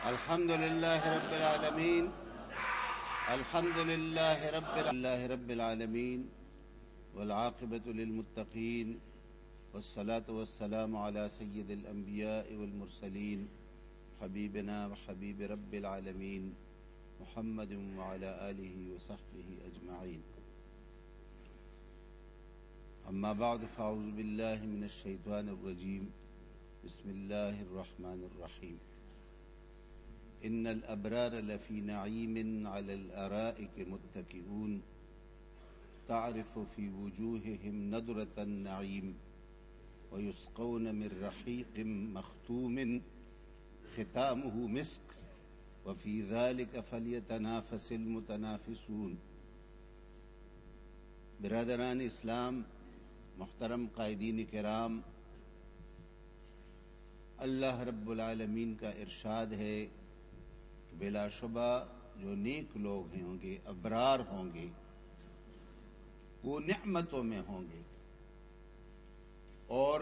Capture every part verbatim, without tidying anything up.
الحمد لله رب العالمين الحمد لله رب الله رب العالمين والعاقبة للمتقين والصلاة والسلام على سيد الأنبياء والمرسلين حبيبنا وحبيب رب العالمين محمد وعلى آله وصحبه أجمعين. أما بعد فأعوذ بالله من الشيطان الرجيم. بسم الله الرحمن الرحيم. إن الأبرار لفي نعيم على الأرائك متكئون تعرف في وجوههم نضرة النعيم ويسقون من رحيق مختوم ختامه مسك وفي ذلك فليتنافس المتنافسون. برادران اسلام، محترم قائدین کرام، اللہ رب العالمین کا ارشاد ہے کہ بلا شبہ جو نیک لوگ ہوں گے، ابرار ہوں گے، وہ نعمتوں میں ہوں گے اور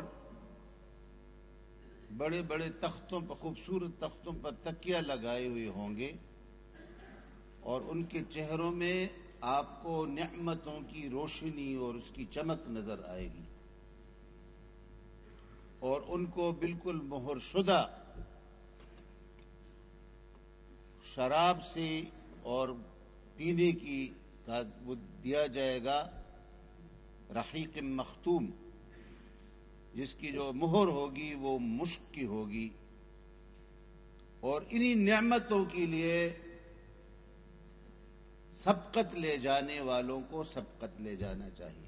بڑے بڑے تختوں پر، خوبصورت تختوں پر تکیہ لگائے ہوئے ہوں گے اور ان کے چہروں میں آپ کو نعمتوں کی روشنی اور اس کی چمک نظر آئے گی اور ان کو بالکل مہر شدہ شراب سے اور پینے کی وہ دیا جائے گا، رحیق مختوم، جس کی جو مہر ہوگی وہ مشک کی ہوگی. اور انہی نعمتوں کے لیے سبقت لے جانے والوں کو سبقت لے جانا چاہیے.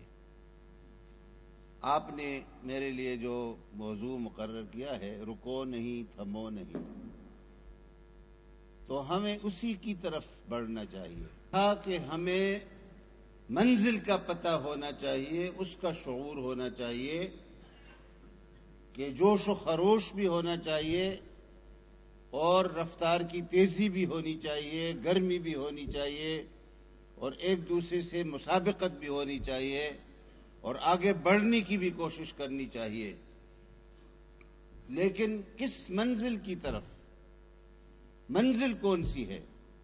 آپ نے میرے لیے جو موضوع مقرر کیا ہے، رکو نہیں تھمو نہیں، تو ہمیں اسی کی طرف بڑھنا چاہیے. کہا کہ ہمیں منزل کا پتہ ہونا چاہیے، اس کا شعور ہونا چاہیے کہ جوش و خروش بھی ہونا چاہیے اور رفتار کی تیزی بھی ہونی چاہیے، گرمی بھی ہونی چاہیے اور ایک دوسرے سے مسابقت بھی ہونی چاہیے اور آگے بڑھنے کی بھی کوشش کرنی چاہیے. لیکن کس منزل کی طرف؟ منزل کون سی ہے؟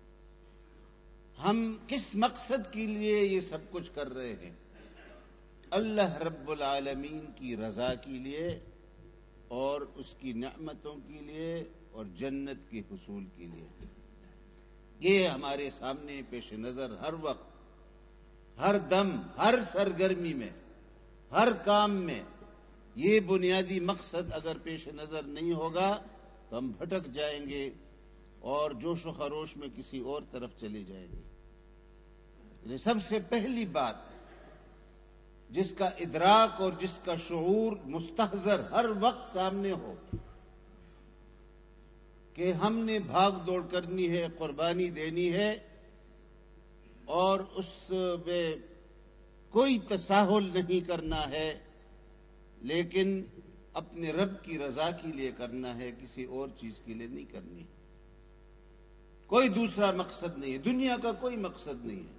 ہم کس مقصد کے لیے یہ سب کچھ کر رہے ہیں؟ اللہ رب العالمین کی رضا کے لیے اور اس کی نعمتوں کے لیے اور جنت کے حصول کے لیے. یہ ہمارے سامنے پیش نظر ہر وقت، ہر دم، ہر سرگرمی میں، ہر کام میں یہ بنیادی مقصد اگر پیش نظر نہیں ہوگا تو ہم بھٹک جائیں گے اور جوش و خروش میں کسی اور طرف چلے جائیں گے. یعنی سب سے پہلی بات جس کا ادراک اور جس کا شعور مستحضر ہر وقت سامنے ہو کہ ہم نے بھاگ دوڑ کرنی ہے، قربانی دینی ہے اور اس میں کوئی تساہل نہیں کرنا ہے، لیکن اپنے رب کی رضا کے لیے کرنا ہے، کسی اور چیز کے لیے نہیں کرنی. کوئی دوسرا مقصد نہیں ہے، دنیا کا کوئی مقصد نہیں ہے.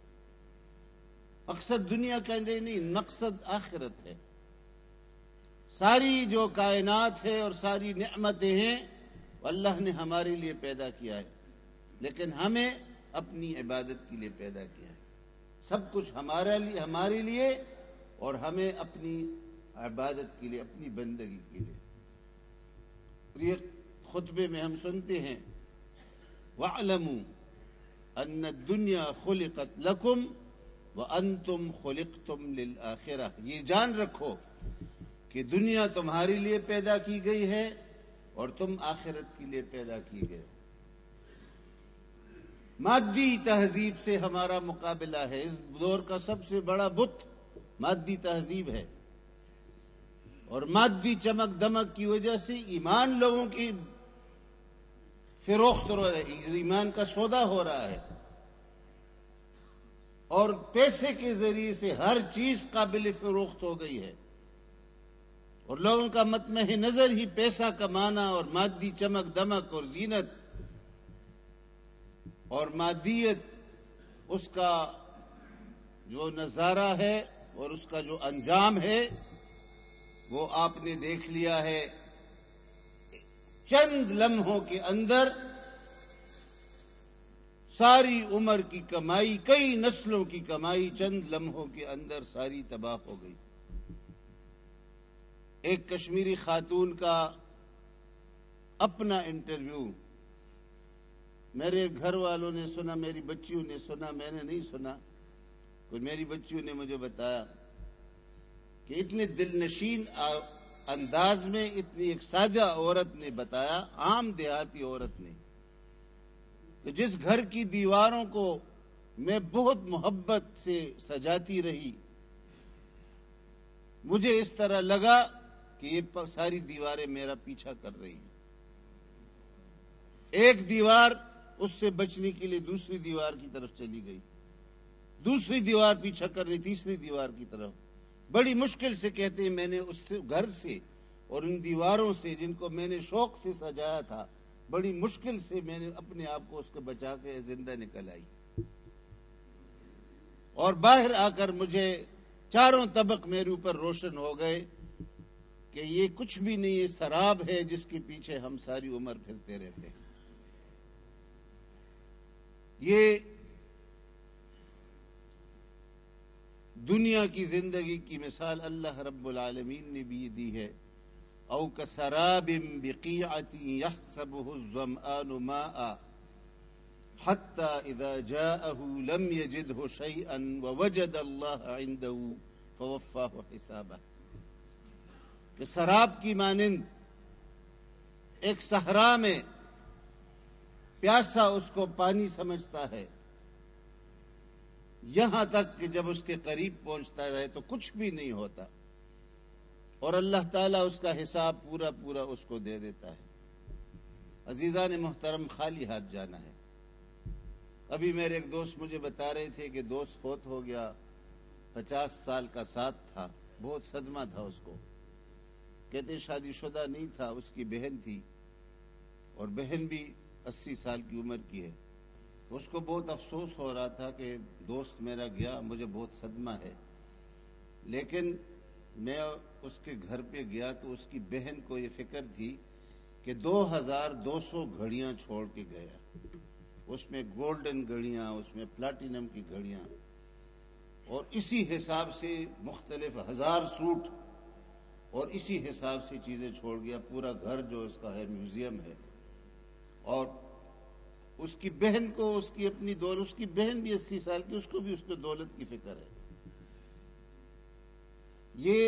مقصد دنیا کا نہیں، مقصد آخرت ہے. ساری جو کائنات ہے اور ساری نعمتیں ہیں اللہ نے ہمارے لیے پیدا کیا ہے، لیکن ہمیں اپنی عبادت کے لیے پیدا کیا ہے. سب کچھ ہمارے لیے ہمارے لیے اور ہمیں اپنی عبادت کے لیے، اپنی بندگی کے لیے. یہ خطبے میں ہم سنتے ہیں وَاعْلَمُوا أَنَّ الدُّنْيَا خُلِقَتْ لَكُمْ وَأَنْتُمْ خُلِقْتُمْ لِلْآخِرَةِ. یہ جان رکھو کہ دنیا تمہارے لیے پیدا کی گئی ہے اور تم آخرت کے لیے پیدا کی گئے. مادی تہذیب سے ہمارا مقابلہ ہے. اس دور کا سب سے بڑا بت مادی تہذیب ہے اور مادی چمک دمک کی وجہ سے ایمان لوگوں کی فروخت ہو رہا ہے، ایمان کا سودا ہو رہا ہے اور پیسے کے ذریعے سے ہر چیز قابل فروخت ہو گئی ہے اور لوگوں کا مطمع نظر ہی پیسہ کمانا اور مادی چمک دمک اور زینت اور مادیت، اس کا جو نظارہ ہے اور اس کا جو انجام ہے وہ آپ نے دیکھ لیا ہے. چند لمحوں کے اندر ساری عمر کی کمائی، کئی نسلوں کی کمائی چند لمحوں کے اندر ساری تباہ ہو گئی۔ ایک کشمیری خاتون کا اپنا انٹرویو میرے گھر والوں نے سنا، میری بچیوں نے سنا، میں نے نہیں سنا، کوئی میری بچیوں نے مجھے بتایا کہ اتنے دل نشین انداز میں اتنی ایک سادہ عورت نے بتایا، عام دیہاتی عورت نے، کہ جس گھر کی دیواروں کو میں بہت محبت سے سجاتی رہی، مجھے اس طرح لگا کہ یہ ساری دیواریں میرا پیچھا کر رہی ہیں۔ ایک دیوار اس سے بچنے کے لیے دوسری دیوار کی طرف چلی گئی، دوسری دیوار پیچھا کر رہی تیسری دیوار کی طرف۔ بڑی مشکل سے کہتے ہیں میں نے اس سے گھر سے اور ان دیواروں سے جن کو میں نے شوق سے سجایا تھا، بڑی مشکل سے میں نے اپنے آپ کو اس کو بچا کے زندہ نکل آئی، اور باہر آ کر مجھے چاروں طبق میرے اوپر روشن ہو گئے کہ یہ کچھ بھی نہیں، یہ سراب ہے جس کے پیچھے ہم ساری عمر پھرتے رہتے ہیں۔ یہ دنیا کی زندگی کی مثال اللہ رب العالمین نے بھی دی ہے۔ او کسراب بقیعۃ یحسبہ الظمآن ماء حتی اذا جاءہ لم یجدہ شیئا ووجد اللہ عندہ فوفاہ حسابہ، کہ سراب کی مانند ایک صحرا میں پیاسا اس کو پانی سمجھتا ہے، یہاں تک کہ جب اس کے قریب پہنچتا ہے تو کچھ بھی نہیں ہوتا، اور اللہ تعالیٰ اس کا حساب پورا پورا اس کو دے دیتا ہے۔ عزیزان محترم، خالی ہاتھ جانا ہے۔ ابھی میرے ایک دوست مجھے بتا رہے تھے کہ دوست فوت ہو گیا، پچاس سال کا ساتھ تھا، بہت صدمہ تھا اس کو، کہتے شادی شدہ نہیں تھا، اس کی بہن تھی، اور بہن بھی اسی سال کی عمر کی ہے۔ اس کو بہت افسوس ہو رہا تھا کہ دوست میرا گیا، مجھے بہت صدمہ ہے، لیکن میں اس کے گھر پہ گیا تو اس کی بہن کو یہ فکر تھی کہ دو ہزار دو سو گھڑیاں چھوڑ کے گیا، اس میں گولڈن گھڑیاں، اس میں پلاٹینم کی گھڑیاں، اور اسی حساب سے مختلف ہزار سوٹ، اور اسی حساب سے چیزیں چھوڑ گیا۔ پورا گھر جو اس کا ہے میوزیم ہے، اور اس کی بہن کو اس کی اپنی دولت، اس کی بہن بھی اسی سال کی، اس کو بھی اس کو دولت کی فکر ہے۔ یہ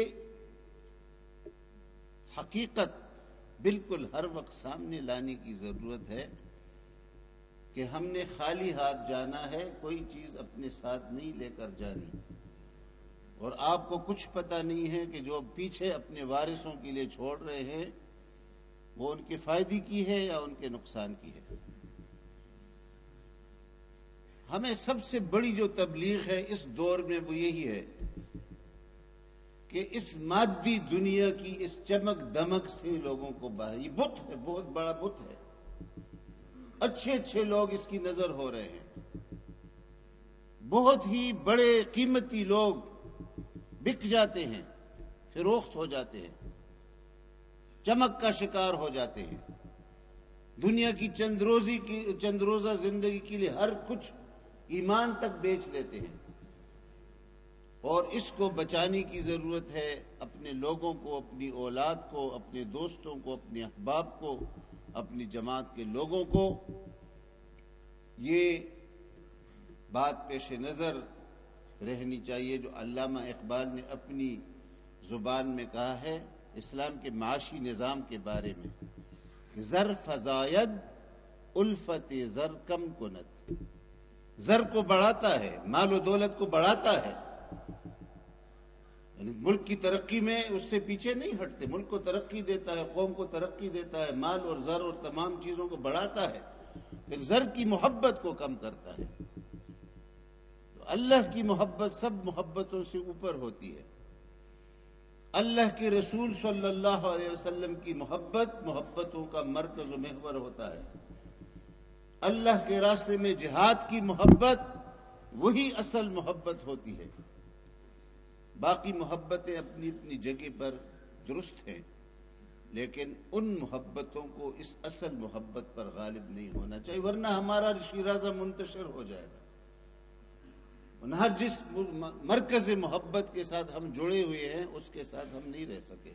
حقیقت بالکل ہر وقت سامنے لانے کی ضرورت ہے کہ ہم نے خالی ہاتھ جانا ہے، کوئی چیز اپنے ساتھ نہیں لے کر جانی، اور آپ کو کچھ پتہ نہیں ہے کہ جو پیچھے اپنے وارثوں کے لیے چھوڑ رہے ہیں وہ ان کے فائدے کی ہے یا ان کے نقصان کی ہے۔ ہمیں سب سے بڑی جو تبلیغ ہے اس دور میں وہ یہی ہے کہ اس مادی دنیا کی اس چمک دمک سے لوگوں کو باہر، یہ بت ہے، بہت بڑا بت ہے، اچھے اچھے لوگ اس کی نظر ہو رہے ہیں، بہت ہی بڑے قیمتی لوگ بک جاتے ہیں، فروخت ہو جاتے ہیں، چمک کا شکار ہو جاتے ہیں، دنیا کی چند روزی کی چند روزہ زندگی کے لیے ہر کچھ، ایمان تک بیچ دیتے ہیں، اور اس کو بچانے کی ضرورت ہے، اپنے لوگوں کو، اپنی اولاد کو، اپنے دوستوں کو، اپنے احباب کو، اپنی جماعت کے لوگوں کو۔ یہ بات پیش نظر رہنی چاہیے جو علامہ اقبال نے اپنی زبان میں کہا ہے اسلام کے معاشی نظام کے بارے میں، زر فزاید الفت زر کم کنت، زر کو بڑھاتا ہے، مال و دولت کو بڑھاتا ہے، یعنی ملک کی ترقی میں اس سے پیچھے نہیں ہٹتے، ملک کو ترقی دیتا ہے، قوم کو ترقی دیتا ہے، مال اور زر اور تمام چیزوں کو بڑھاتا ہے، پھر زر کی محبت کو کم کرتا ہے۔ تو اللہ کی محبت سب محبتوں سے اوپر ہوتی ہے، اللہ کے رسول صلی اللہ علیہ وسلم کی محبت محبتوں کا مرکز و محور ہوتا ہے، اللہ کے راستے میں جہاد کی محبت وہی اصل محبت ہوتی ہے، باقی محبتیں اپنی اپنی جگہ پر درست ہیں، لیکن ان محبتوں کو اس اصل محبت پر غالب نہیں ہونا چاہیے، ورنہ ہمارا شیرازہ منتشر ہو جائے گا۔ ہر جس مرکز محبت کے ساتھ ہم جڑے ہوئے ہیں اس کے ساتھ ہم نہیں رہ سکیں،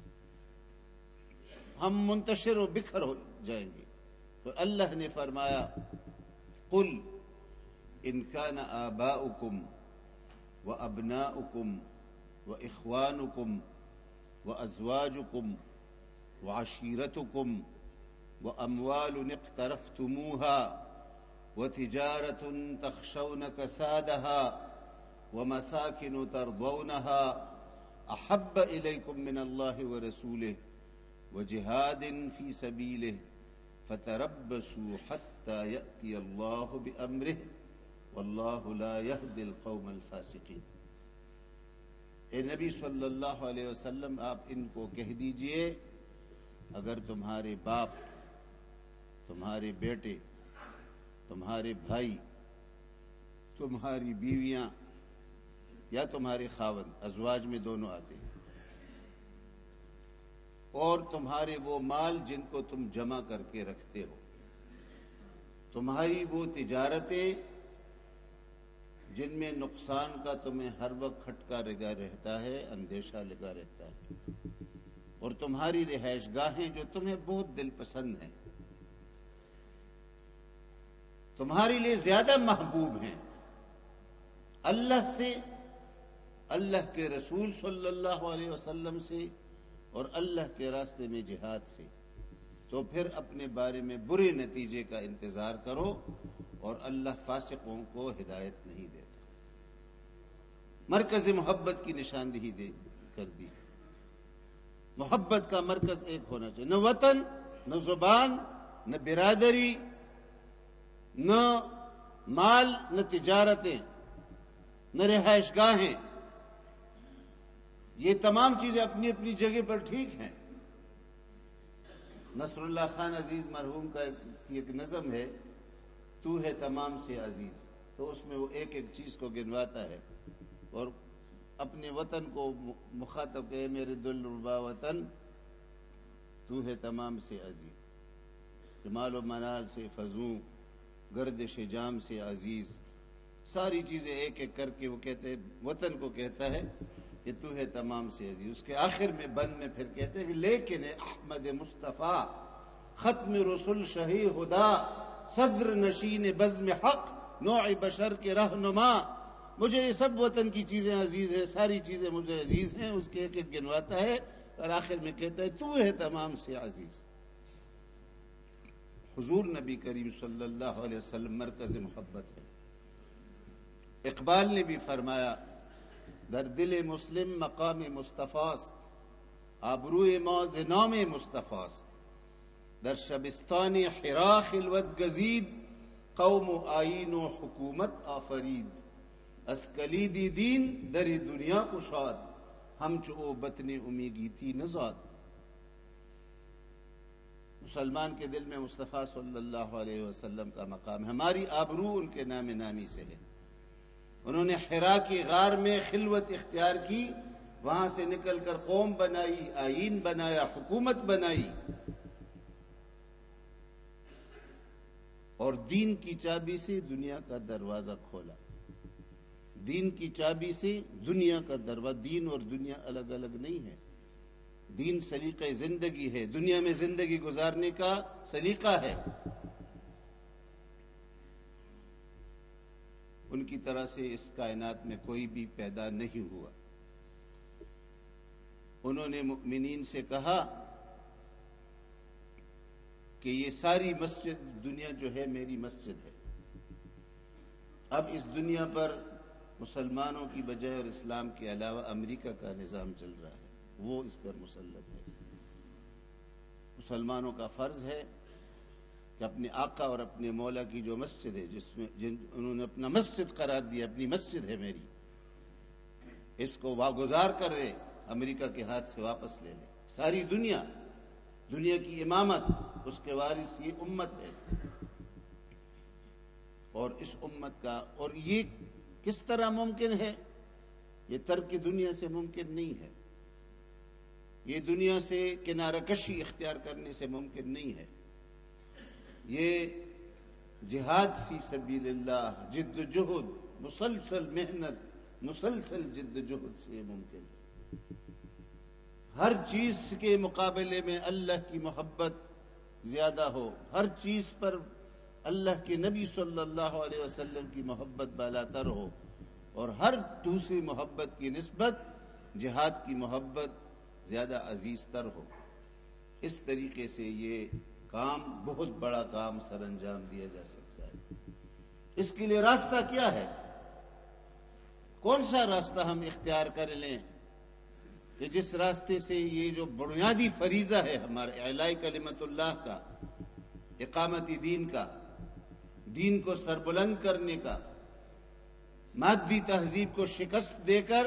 ہم منتشر و بکھر ہو جائیں گے۔ تو اللہ نے فرمایا قل ان کان آباؤکم وابناؤکم واخوانکم وازواجکم وعشیرتکم واموال اقترفتموها وتجارة تخشون كسادها ومساكن ترضونها احب اليكم من الله ورسوله وجهاد في سبيله فتربصوا حتى يأتي الله بأمره والله لا يهدي القوم الفاسقين۔ اے نبی صلی اللہ علیہ وسلم، آپ ان کو کہہ دیجئے اگر تمہارے باپ، تمہارے بیٹے، تمہارے بھائی، تمہاری بیویاں یا تمہارے خاوند، ازواج میں دونوں آتے ہیں، اور تمہارے وہ مال جن کو تم جمع کر کے رکھتے ہو، تمہاری وہ تجارتیں جن میں نقصان کا تمہیں ہر وقت کھٹکا لگا رہتا ہے، اندیشہ لگا رہتا ہے، اور تمہاری رہائش گاہیں جو تمہیں بہت دل پسند ہیں، تمہارے لیے زیادہ محبوب ہیں اللہ سے، اللہ کے رسول صلی اللہ علیہ وسلم سے، اور اللہ کے راستے میں جہاد سے، تو پھر اپنے بارے میں برے نتیجے کا انتظار کرو، اور اللہ فاسقوں کو ہدایت نہیں دیتا۔ مرکز محبت کی نشاندہی دے کر دی۔ محبت کا مرکز ایک ہونا چاہیے، نہ وطن، نہ زبان، نہ برادری، نہ مال، نہ تجارتیں، نہ رہائش گاہیں، یہ تمام چیزیں اپنی اپنی جگہ پر ٹھیک ہیں۔ نصر اللہ خان عزیز مرحوم کا ایک نظم ہے، تو ہے تمام سے عزیز، تو اس میں وہ ایک ایک چیز کو گنواتا ہے اور اپنے وطن کو مخاطب کہ میرے دل ربا وطن تو ہے تمام سے عزیز، جمال و منال سے فزوں، گردش جام سے عزیز، ساری چیزیں ایک ایک کر کے وہ کہتے ہیں، وطن کو کہتا ہے کہ تو ہے تمام سے عزیز۔ اس کے آخر میں بند میں پھر کہتے ہیں کہ لیکن احمد مصطفیٰ ختم رسول شہی خدا، صدر نشین بزم حق، نوع بشر کے رہنما، مجھے یہ سب وطن کی چیزیں عزیز ہیں، ساری چیزیں مجھے عزیز ہیں، اس کے ایک ایک گنواتا ہے اور آخر میں کہتا ہے تو ہے تمام سے عزیز۔ حضور نبی کریم صلی اللہ علیہ وسلم مرکز محبت ہے۔ اقبال نے بھی فرمایا در دل مسلم مقام مصطفیٰست، آبروئے موز نام مصطفیٰست، در شبستان حرا خلوت گزید، قوم و آئین و حکومت آفرید، از کلیدی دین در دنیا کشاد، ہم چو بطن امیگی تھی نزاد۔ مسلمان کے دل میں مصطفیٰ صلی اللہ علیہ وسلم کا مقام ہے، ہماری آبرو ان کے نام نامی سے ہے۔ انہوں نے حرا کی غار میں خلوت اختیار کی، وہاں سے نکل کر قوم بنائی، آئین بنایا، حکومت بنائی، اور دین کی چابی سے دنیا کا دروازہ کھولا۔ دین کی چابی سے دنیا کا دروازہ، دین اور دنیا الگ الگ نہیں ہے، دین سلیقہ زندگی ہے، دنیا میں زندگی گزارنے کا سلیقہ ہے۔ ان کی طرح سے اس کائنات میں کوئی بھی پیدا نہیں ہوا۔ انہوں نے مؤمنین سے کہا کہ یہ ساری مسجد دنیا جو ہے میری مسجد ہے، اب اس دنیا پر مسلمانوں کی بجائے اور اسلام کے علاوہ امریکہ کا نظام چل رہا ہے، وہ اس پر مسلط ہے۔ مسلمانوں کا فرض ہے کہ اپنے آقا اور اپنے مولا کی جو مسجد ہے، جس میں جن انہوں نے اپنا مسجد قرار دیا، اپنی مسجد ہے میری، اس کو واگزار کر دے، امریکہ کے ہاتھ سے واپس لے لے۔ ساری دنیا، دنیا کی امامت اس کے وارث یہ امت ہے، اور اس امت کا، اور یہ کس طرح ممکن ہے؟ یہ ترک دنیا سے ممکن نہیں ہے۔ یہ دنیا سے کنارہ کشی اختیار کرنے سے ممکن نہیں ہے. یہ جہاد فی سبیل اللہ، جد و جہد، مسلسل محنت، مسلسل جد و جہد سے ممکن ہے. ہر چیز کے مقابلے میں اللہ کی محبت زیادہ ہو، ہر چیز پر اللہ کے نبی صلی اللہ علیہ وسلم کی محبت بالاتر ہو، اور ہر دوسری محبت کی نسبت جہاد کی محبت زیادہ عزیز تر ہو. اس طریقے سے یہ کام، بہت بڑا کام سر انجام دیا جا سکتا ہے. اس کے لیے راستہ کیا ہے؟ کون سا راستہ ہم اختیار کر لیں کہ جس راستے سے یہ جو بنیادی فریضہ ہے ہمارے اعلاء کلمت اللہ کا، اقامت دین کا، دین کو سربلند کرنے کا، مادی تہذیب کو شکست دے کر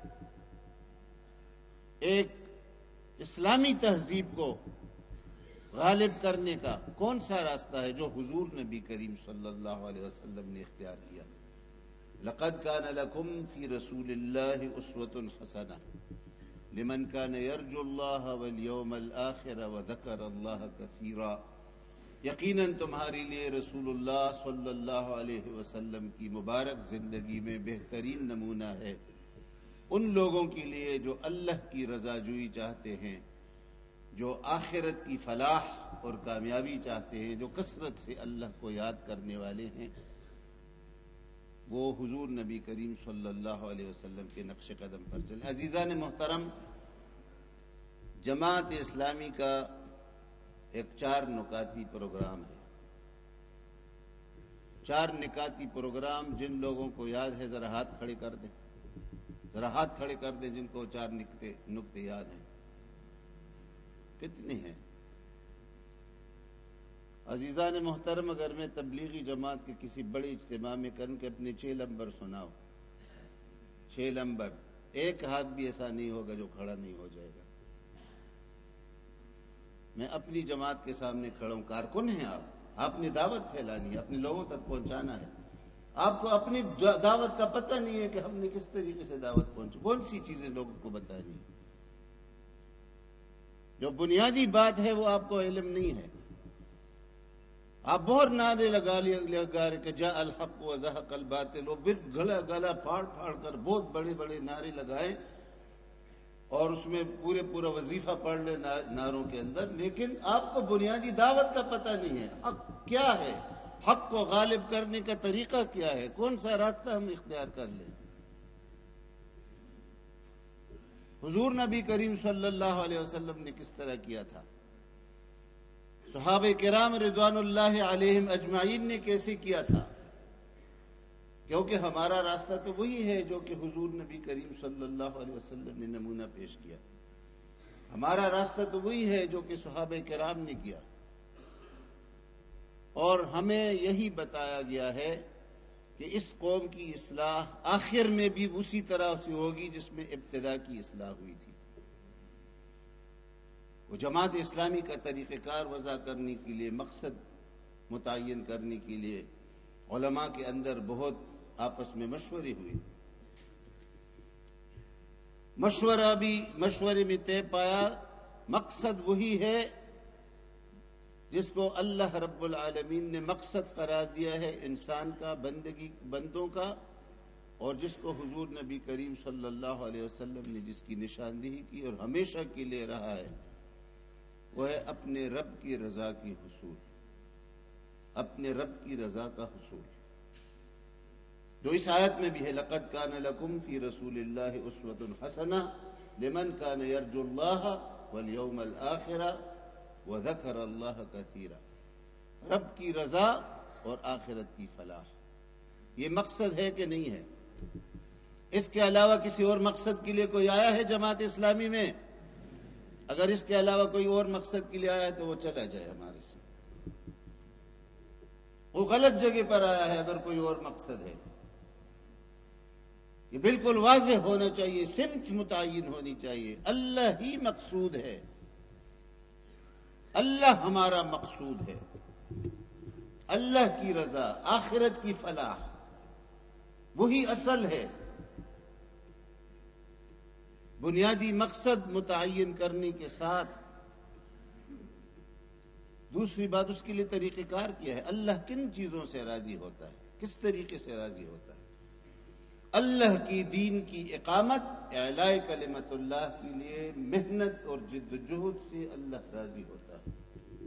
ایک اسلامی تہذیب کو غالب کرنے کا کون سا راستہ ہے جو حضور نبی کریم صلی اللہ علیہ وسلم نے اختیار کیا؟ لقد كان لكم في رسول الله اسوة حسنة لمن كان يرجو الله واليوم الآخر وذكر الله كثيرا. یقیناً تمہارے لیے رسول اللہ صلی اللہ علیہ وسلم کی مبارک زندگی میں بہترین نمونہ ہے ان لوگوں کے لیے جو اللہ کی رضا جوئی چاہتے ہیں، جو آخرت کی فلاح اور کامیابی چاہتے ہیں، جو کثرت سے اللہ کو یاد کرنے والے ہیں. وہ حضور نبی کریم صلی اللہ علیہ وسلم کے نقش قدم پر چلیں. عزیزان محترم، جماعت اسلامی کا ایک چار نکاتی پروگرام ہے. چار نکاتی پروگرام جن لوگوں کو یاد ہے ذرا ہاتھ کھڑے کر دیں، ذرا ہاتھ کھڑے کر دیں جن کو چار نکتے نکتے یاد ہیں. کتنے ہیں؟ عزیزان محترم، اگر میں تبلیغی جماعت کے کسی بڑے اجتماع میں کروں کہ اپنے چھ لمبر سناؤ، چھ لمبر، ایک ہاتھ بھی ایسا نہیں ہوگا جو کھڑا نہیں ہو جائے گا. میں اپنی جماعت کے سامنے کھڑا ہوں. کارکن ہیں آپ، آپ نے دعوت پھیلانی ہے، اپنے لوگوں تک پہنچانا ہے. آپ کو اپنی دعوت کا پتہ نہیں ہے کہ ہم نے کس طریقے سے دعوت پہنچی، کون سی چیزیں لوگوں کو بتانی ہے. جو بنیادی بات ہے وہ آپ کو علم نہیں ہے. آپ بہت نعرے لگا لگا رہے کہ جاء الحق وزهق الباطل، وہ گلا گلا پھاڑ پھاڑ کر بہت بڑے بڑے نعرے لگائے اور اس میں پورے پورا وظیفہ پڑھ لے نعروں کے اندر، لیکن آپ کو بنیادی دعوت کا پتہ نہیں ہے. حق کیا ہے؟ حق کو غالب کرنے کا طریقہ کیا ہے؟ کون سا راستہ ہم اختیار کر لیں؟ حضور نبی کریم صلی اللہ علیہ وسلم نے کس طرح کیا تھا؟ صحابہ کرام رضوان اللہ علیہم اجمعین نے کیسے کیا تھا؟ کیونکہ ہمارا راستہ تو وہی ہے جو کہ حضور نبی کریم صلی اللہ علیہ وسلم نے نمونہ پیش کیا. ہمارا راستہ تو وہی ہے جو کہ صحابہ کرام نے کیا، اور ہمیں یہی بتایا گیا ہے کہ اس قوم کی اصلاح آخر میں بھی اسی طرح سے ہوگی جس میں ابتدا کی اصلاح ہوئی تھی. وہ جماعت اسلامی کا طریقہ کار وضع کرنے کے لیے، مقصد متعین کرنے کے لیے علماء کے اندر بہت آپس میں مشورے ہوئے. مشورہ بھی مشورے میں طے پایا مقصد وہی ہے جس کو اللہ رب العالمین نے مقصد قرار دیا ہے انسان کا، بندگی بندوں کا، اور جس کو حضور نبی کریم صلی اللہ علیہ وسلم نے جس کی نشاندہی کی اور ہمیشہ کے لیے رہا ہے، وہ ہے اپنے رب کی رضا کی حصول، اپنے رب کی رضا کا حصول، جو اس آیت میں بھی ہے لقد کان لکم فی رسول اللہ اسوۃ حسنہ لمن کان یرجو اللہ والیوم الآخر وذکر اللہ کثیرا. رب کی رضا اور آخرت کی فلاح، یہ مقصد ہے کہ نہیں ہے؟ اس کے علاوہ کسی اور مقصد کے لیے کوئی آیا ہے جماعت اسلامی میں؟ اگر اس کے علاوہ کوئی اور مقصد کے لیے آیا ہے تو وہ چلا جائے ہمارے سے، وہ غلط جگہ پر آیا ہے. اگر کوئی اور مقصد ہے، یہ بالکل واضح ہونا چاہیے، سمت متعین ہونی چاہیے. اللہ ہی مقصود ہے، اللہ ہمارا مقصود ہے، اللہ کی رضا، آخرت کی فلاح، وہی اصل ہے. بنیادی مقصد متعین کرنے کے ساتھ دوسری بات اس کے لیے طریقہ کار کیا ہے. اللہ کن چیزوں سے راضی ہوتا ہے, کس طریقے سے راضی ہوتا ہے؟ اللہ کی دین کی اقامت, اعلاء کلمت اللہ کے لیے محنت اور جد و جہد سے اللہ راضی ہوتا ہے.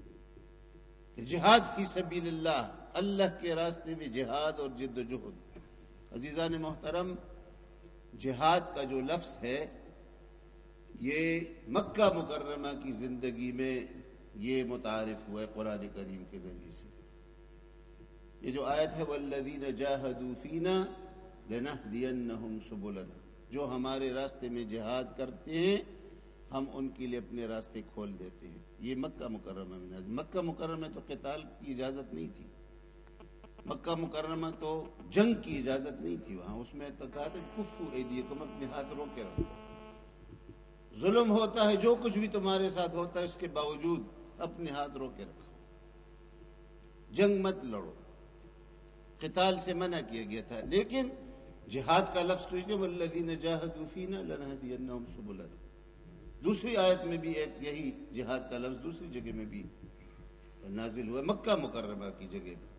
جہاد فی سبیل اللہ, اللہ کے راستے میں جہاد اور جد و جہد. عزیزان محترم, جہاد کا جو لفظ ہے یہ مکہ مکرمہ کی زندگی میں یہ متعارف ہوا ہے قرآن کریم کے ذریعے سے. یہ جو آیت ہے والذین جاہدوا فینا لنہدینہم سبلنا, جو ہمارے راستے میں جہاد کرتے ہیں ہم ان کے لیے اپنے راستے کھول دیتے ہیں, یہ مکہ مکرمہ میں نازل. مکہ مکرمہ میں تو قتال کی اجازت نہیں تھی, مکہ مکرمہ تو جنگ کی اجازت نہیں تھی وہاں. اس میں تو کہا تھا کفو ایدیکم, اپنے ہاتھ رو کے رکھو. ظلم ہوتا ہے, جو کچھ بھی تمہارے ساتھ ہوتا ہے اس کے باوجود اپنے ہاتھ رو کے رکھو, جنگ مت لڑو. قتال سے منع کیا گیا تھا, لیکن جہاد کا لفظ تو اس لیے والذین جاہدوا فینا لنہدینہم سبلنا. دوسری آیت میں بھی ایک یہی جہاد کا لفظ دوسری جگہ میں بھی نازل ہوا, مکہ مکرمہ کی جگہ میں.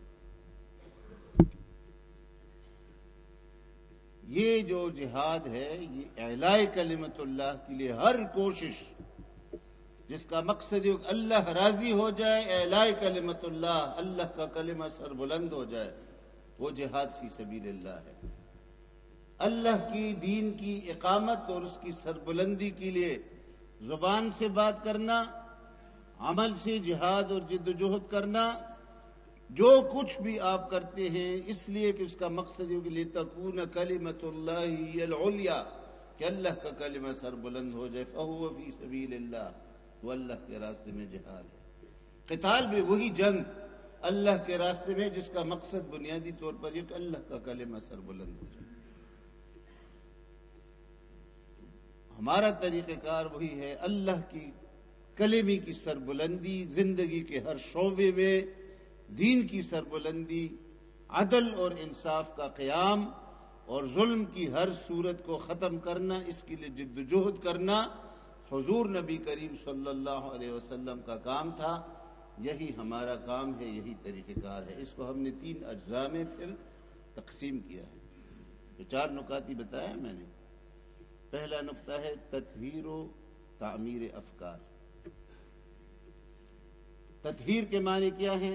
یہ جو جہاد ہے یہ اعلاء کلمت اللہ کے لیے ہر کوشش جس کا مقصد ہے اللہ راضی ہو جائے, اعلاء کلمت اللہ, اللہ کا کلمہ سر بلند ہو جائے, وہ جہاد فی سبیل اللہ ہے. اللہ کی دین کی اقامت اور اس کی سربلندی کے لیے زبان سے بات کرنا, عمل سے جہاد اور جد و جہد کرنا, جو کچھ بھی آپ کرتے ہیں اس لیے کہ اس کا مقصد ہے کہ لتکون کلمت اللہ ہی العلیٰ, کہ اللہ کا کلمہ سر بلند ہو جائے. فہو فی سبیل اللہ, وہ اللہ کے راستے میں جہاد ہے. قتال بھی وہی جنگ اللہ کے راستے میں جس کا مقصد بنیادی طور پر یہ کہ اللہ کا کلمہ سر بلند ہو جائے. ہمارا طریقہ کار وہی ہے, اللہ کی کلمے کی سربلندی, زندگی کے ہر شعبے میں دین کی سربلندی, عدل اور انصاف کا قیام اور ظلم کی ہر صورت کو ختم کرنا, اس کے لیے جد و جہد کرنا حضور نبی کریم صلی اللہ علیہ وسلم کا کام تھا. یہی ہمارا کام ہے, یہی طریقہ کار ہے. اس کو ہم نے تین اجزاء میں پھر تقسیم کیا ہے. تو چار نکات ہی بتایا میں نے. پہلا نقطہ ہے تطہیر و تعمیر افکار. تطہیر کے معنی کیا ہیں؟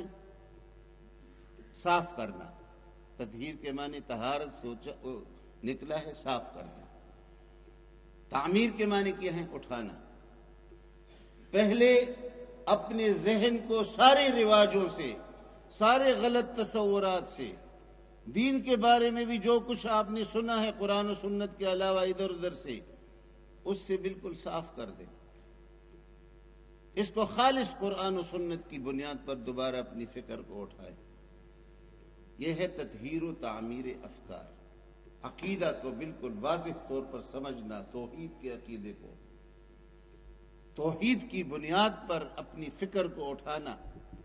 صاف کرنا. تطہیر کے معنی طہارت سے نکلا ہے, صاف کرنا. تعمیر کے معنی کیا ہیں؟ اٹھانا. پہلے اپنے ذہن کو سارے رواجوں سے, سارے غلط تصورات سے, دین کے بارے میں بھی جو کچھ آپ نے سنا ہے قرآن و سنت کے علاوہ ادھر ادھر سے, اس سے بالکل صاف کر دیں. اس کو خالص قرآن و سنت کی بنیاد پر دوبارہ اپنی فکر کو اٹھائے. یہ ہے تطہیر و تعمیر افکار. عقیدہ کو بالکل واضح طور پر سمجھنا, توحید کے عقیدے کو, توحید کی بنیاد پر اپنی فکر کو اٹھانا.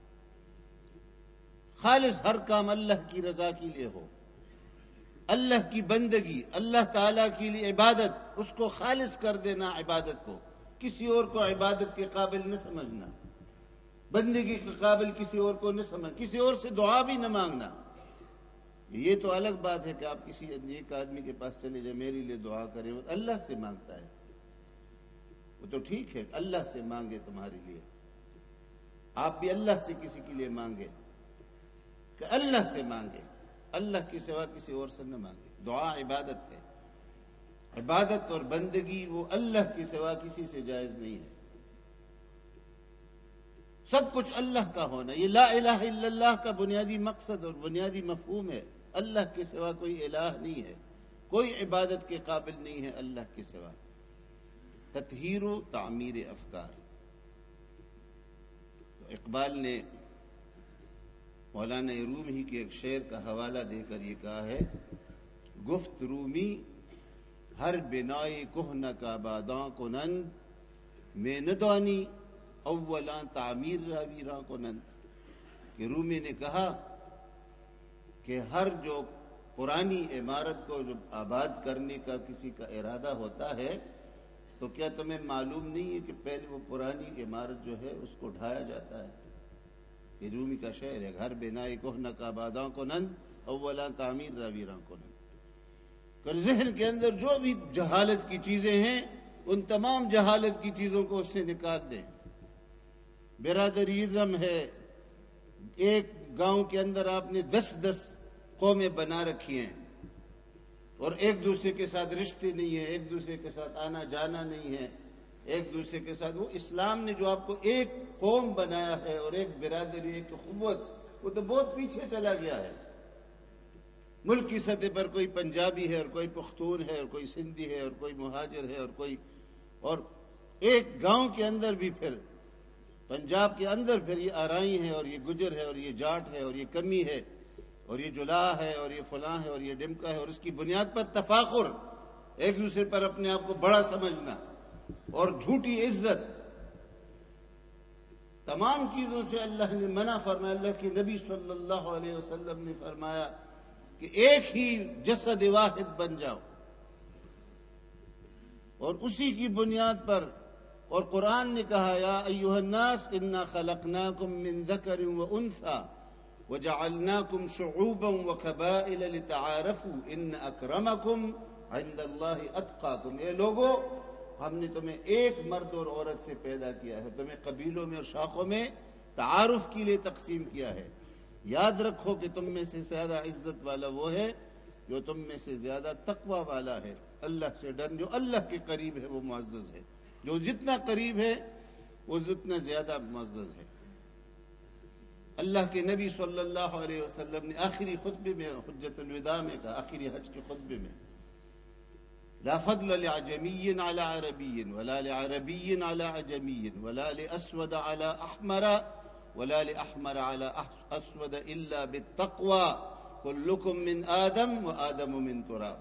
خالص ہر کام اللہ کی رضا کے لیے ہو, اللہ کی بندگی, اللہ تعالیٰ کے لیے عبادت, اس کو خالص کر دینا. عبادت کو کسی اور کو عبادت کے قابل نہ سمجھنا, بندگی کے قابل کسی اور کو نہ سمجھ, کسی اور سے دعا بھی نہ مانگنا. یہ تو الگ بات ہے کہ آپ کسی ایک آدمی کے پاس چلے جائیں, میرے لیے دعا کریں, وہ اللہ سے مانگتا ہے, وہ تو ٹھیک ہے, اللہ سے مانگے تمہارے لیے. آپ بھی اللہ سے کسی کے لیے مانگے, کہ اللہ سے مانگے, اللہ کے سوا کسی اور سے نہ مانگے. دعا عبادت ہے, عبادت اور بندگی وہ اللہ کے سوا کسی سے جائز نہیں ہے. سب کچھ اللہ کا ہونا, یہ لا الہ الا اللہ کا بنیادی مقصد اور بنیادی مفہوم ہے. اللہ کے سوا کوئی الہ نہیں ہے, کوئی عبادت کے قابل نہیں ہے اللہ کے سوا. تطہیر و تعمیر افکار. تو اقبال نے مولانا روم ہی کے ایک شعر کا حوالہ دے کر یہ کہا ہے, گفت رومی ہر بنائے کہنہ کا باداں کو نند, میں ندانی اولاں تعمیر راویراں کو نند. کہ رومی نے کہا کہ ہر جو پرانی عمارت کو جو آباد کرنے کا کسی کا ارادہ ہوتا ہے, تو کیا تمہیں معلوم نہیں ہے کہ پہلے وہ پرانی عمارت جو ہے اس کو ڈھایا جاتا ہے؟ یہ رومی کا شعر ہے، گھر بنائے کوہنہ کا باداں کو نند اولا تعمیر راویراں کو نند. کر ذہن کے اندر جو بھی جہالت کی چیزیں ہیں ان تمام جہالت کی چیزوں کو اس سے نکال دیں. برادریزم ہے، ایک گاؤں کے اندر آپ نے دس دس قومیں بنا رکھی ہیں اور ایک دوسرے کے ساتھ رشتے نہیں ہیں، ایک دوسرے کے ساتھ آنا جانا نہیں ہے، ایک دوسرے کے ساتھ. وہ اسلام نے جو آپ کو ایک قوم بنایا ہے اور ایک برادری، ایک اخوت، وہ تو بہت پیچھے چلا گیا ہے. ملک کی سطح پر کوئی پنجابی ہے اور کوئی پختون ہے اور کوئی سندھی ہے اور کوئی مہاجر ہے اور کوئی، اور ایک گاؤں کے اندر بھی پھر پنجاب کے اندر پھر یہ آرائی ہے اور یہ گجر ہے اور یہ جاٹ ہے اور یہ کمی ہے اور یہ جلا ہے اور یہ فلاں ہے اور یہ ڈمکا ہے، اور اس کی بنیاد پر تفاخر، ایک دوسرے پر اپنے آپ کو بڑا سمجھنا اور جھوٹی عزت. تمام چیزوں سے اللہ نے منع فرمایا. اللہ کے نبی صلی اللہ علیہ وسلم نے فرمایا کہ ایک ہی جسد واحد بن جاؤ، اور اسی کی بنیاد پر. اور قرآن نے کہا یا ایھا الناس انا خلقناکم من ذکر وانثی وجعلناکم شعوبا وقبائل لتعارفوا ان اکرمکم عند اللہ اتقاکم. اے لوگو، ہم نے تمہیں ایک مرد اور عورت سے پیدا کیا ہے، تمہیں قبیلوں میں اور شاخوں میں تعارف کے لیے تقسیم کیا ہے. یاد رکھو کہ تم میں سے زیادہ عزت والا وہ ہے جو تم میں سے زیادہ تقوی والا ہے، اللہ سے ڈر، جو اللہ کے قریب ہے وہ معزز ہے. جو جتنا قریب ہے وہ جتنا زیادہ معزز ہے. اللہ کے نبی صلی اللہ علیہ وسلم نے آخری خطبے میں، حجۃ الوداع میں کہا، آخری حج کے خطبے میں، لا فضل لعجمی علی عربی ولا لعربی علی عجمی ولا لاسود علی احمر ولا لاحمر علی اسود الا بالتقوى کلکم من آدم و آدم من تراب.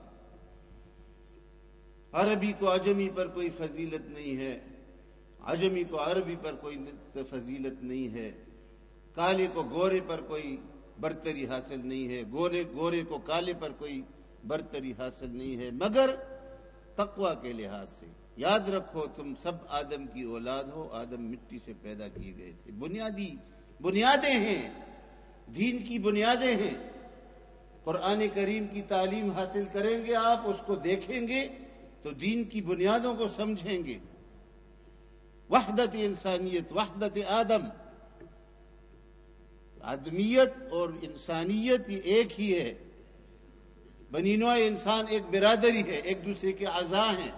عربی کو عجمی پر کوئی فضیلت نہیں ہے، عجمی کو عربی پر کوئی فضیلت نہیں ہے، کالے کو گورے پر کوئی برتری حاصل نہیں ہے، گورے گورے کو کالے پر کوئی برتری حاصل نہیں ہے، مگر تقوی کے لحاظ سے. یاد رکھو تم سب آدم کی اولاد ہو، آدم مٹی سے پیدا کیے گئے تھے. بنیادی بنیادیں ہیں، دین کی بنیادیں ہیں. قرآن کریم کی تعلیم حاصل کریں گے آپ، اس کو دیکھیں گے تو دین کی بنیادوں کو سمجھیں گے. وحدت انسانیت، وحدت آدم، آدمیت اور انسانیت یہ ایک ہی ہے. بنی نوع انسان ایک برادری ہے، ایک دوسرے کے اعضاء ہیں.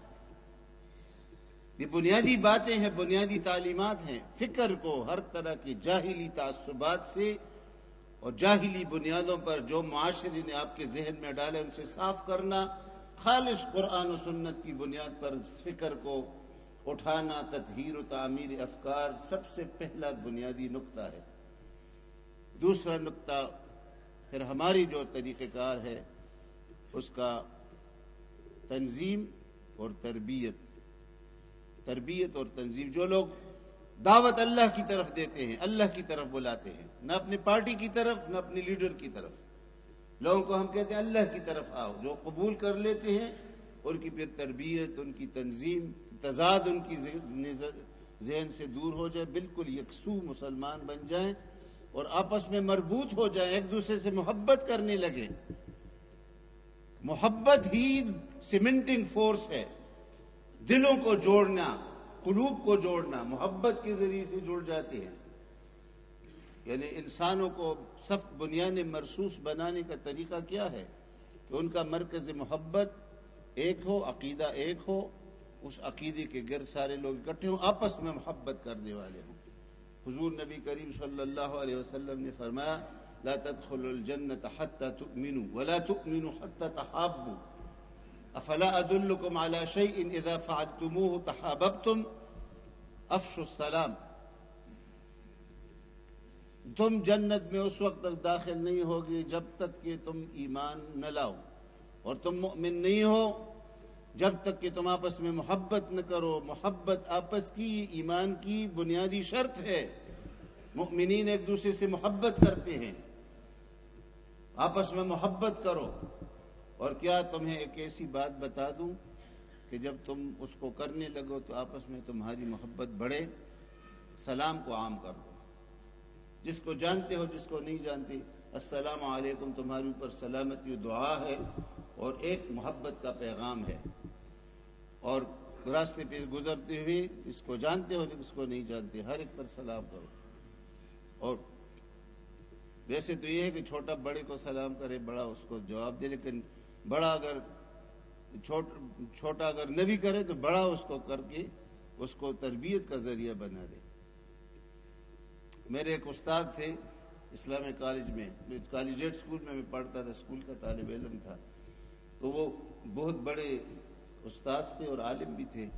یہ بنیادی باتیں ہیں، بنیادی تعلیمات ہیں. فکر کو ہر طرح کی جاہلی تعصبات سے اور جاہلی بنیادوں پر جو معاشرے نے آپ کے ذہن میں ڈالے ان سے صاف کرنا، خالص قرآن و سنت کی بنیاد پر فکر کو اٹھانا، تطہیر و تعمیر افکار سب سے پہلا بنیادی نقطہ ہے. دوسرا نقطہ پھر ہماری جو طریقہ کار ہے اس کا تنظیم اور تربیت. تربیت اور تنظیم. جو لوگ دعوت اللہ کی طرف دیتے ہیں، اللہ کی طرف بلاتے ہیں، نہ اپنی پارٹی کی طرف نہ اپنے لیڈر کی طرف. لوگوں کو ہم کہتے ہیں اللہ کی طرف آؤ. جو قبول کر لیتے ہیں ان کی پھر تربیت، ان کی تنظیم، تضاد ان کی ذہن سے دور ہو جائے، بالکل یکسو مسلمان بن جائیں اور آپس میں مربوط ہو جائیں، ایک دوسرے سے محبت کرنے لگیں. محبت ہی سیمنٹنگ فورس ہے، دلوں کو جوڑنا، قلوب کو جوڑنا، محبت کے ذریعے سے جڑ جاتے ہیں. یعنی انسانوں کو صف بنیان مرصوص بنانے کا طریقہ کیا ہے کہ ان کا مرکز محبت ایک ہو، عقیدہ ایک ہو، اس عقیدے کے گرد سارے لوگ اکٹھے ہوں، آپس میں محبت کرنے والے ہوں. حضور نبی کریم صلی اللہ علیہ وسلم نے فرمایا لا تدخلوا الجنة حتى تؤمنوا ولا تؤمنوا حتى تحابوا افلا ادلكم على شيء اذا فعلتموه تحاببتم افشوا السلام. تم جنت میں اس وقت تک داخل نہیں ہوگے جب تک کہ تم ایمان نہ لاؤ، اور تم مؤمن نہیں ہو جب تک کہ تم آپس میں محبت نہ کرو. محبت آپس کی ایمان کی بنیادی شرط ہے. مؤمنین ایک دوسرے سے محبت کرتے ہیں، آپس میں محبت کرو. اور کیا تمہیں ایک ایسی بات بتا دوں کہ جب تم اس کو کرنے لگو تو آپس میں تمہاری محبت بڑھے، سلام کو عام کر دو، جس کو جانتے ہو جس کو نہیں جانتے، السلام علیکم تمہارے اوپر سلامتی و دعا ہے اور ایک محبت کا پیغام ہے، اور راستے پہ گزرتے ہوئے اس کو جانتے ہو جس کو نہیں جانتے ہر ایک پر سلام کرو۔ اور ویسے تو یہ ہے کہ چھوٹا بڑے کو سلام کرے، بڑا اس کو جواب دے، لیکن بڑا اگر چھوٹا اگر نہ بھی کرے تو بڑا اس کو کر کے اس کو تربیت کا ذریعہ بنا دے۔ میرے ایک استاد تھے اسلامی کالج میں، کالجیٹ اسکول میں میں پڑھتا تھا، اسکول کا طالب علم تھا، تو وہ بہت بڑے استاد تھے اور عالم بھی تھے،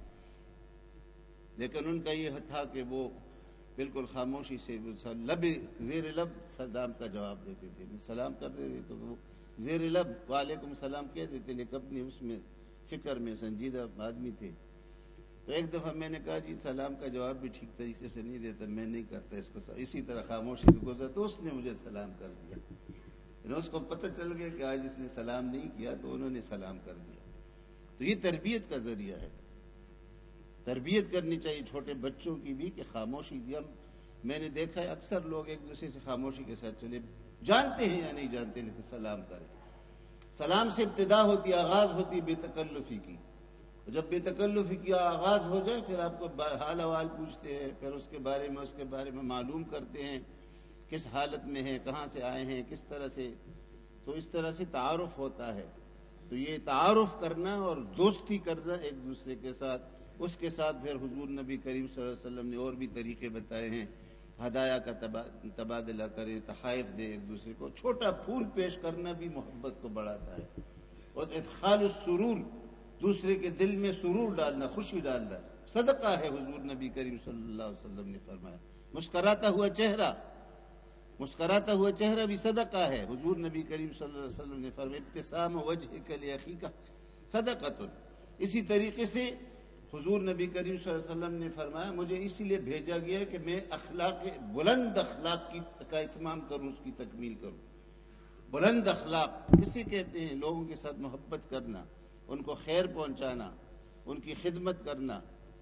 لیکن ان کا یہ تھا کہ وہ بالکل خاموشی سے لب زیر لب سلام کا جواب دیتے تھے، سلام کر دیتے تو وہ زیر لب وعلیکم السلام کہہ دیتے، لیکن اپنی اس میں فکر میں سنجیدہ آدمی تھے۔ تو ایک دفعہ میں نے کہا جی سلام کا جواب بھی ٹھیک طریقے سے نہیں دیتا، میں نہیں کرتا اس کو، اسی طرح خاموشی سے گزرا، تو اس نے مجھے سلام کر دیا، اس کو پتہ چل گیا کہ آج اس نے سلام نہیں کیا تو انہوں نے سلام کر دیا۔ تو یہ تربیت کا ذریعہ ہے، تربیت کرنی چاہیے چھوٹے بچوں کی بھی کہ خاموشی بھی، ہم میں نے دیکھا ہے اکثر لوگ ایک دوسرے سے خاموشی کے ساتھ چلے، جانتے ہیں یا نہیں جانتے لیکن سلام کریں۔ سلام سے ابتدا ہوتی، آغاز ہوتی بے تکلفی کی، جب بے تکلفی کی آغاز ہو جائے پھر آپ کو حال احوال پوچھتے ہیں، پھر اس کے بارے میں اس کے بارے میں معلوم کرتے ہیں کس حالت میں ہیں، کہاں سے آئے ہیں، کس طرح سے، تو اس طرح سے تعارف ہوتا ہے۔ تو یہ تعارف کرنا اور دوستی کرنا ایک دوسرے کے ساتھ، اس کے ساتھ پھر حضور نبی کریم صلی اللہ علیہ وسلم نے اور بھی طریقے بتائے ہیں، ہدایہ کا تبادلہ کرے، تحائف دے ایک دوسرے کو، چھوٹا پھول پیش کرنا بھی محبت کو بڑھاتا ہے، اور ادخال السرور، دوسرے کے دل میں سرور ڈالنا، خوشی ڈالنا صدقہ ہے، حضور نبی کریم صلی اللہ علیہ وسلم نے فرمایا۔ مسکراتا ہوا چہرہ، مسکراتا ہوا چہرہ بھی صدقہ ہے، حضور نبی کریم صلی اللہ علیہ وسلم نے فرمایا ابتسام وجهک لاخیک صدقۃ۔ اسی طریقے سے حضور نبی کریم صلی اللہ علیہ وسلم نے فرمایا مجھے اسی لیے بھیجا گیا ہے کہ میں اخلاق بلند اخلاق کی کا اہتمام کروں، اس کی تکمیل کروں۔ بلند اخلاق کسے کہتے ہیں؟ لوگوں کے ساتھ محبت کرنا، ان کو خیر پہنچانا، ان کی خدمت کرنا۔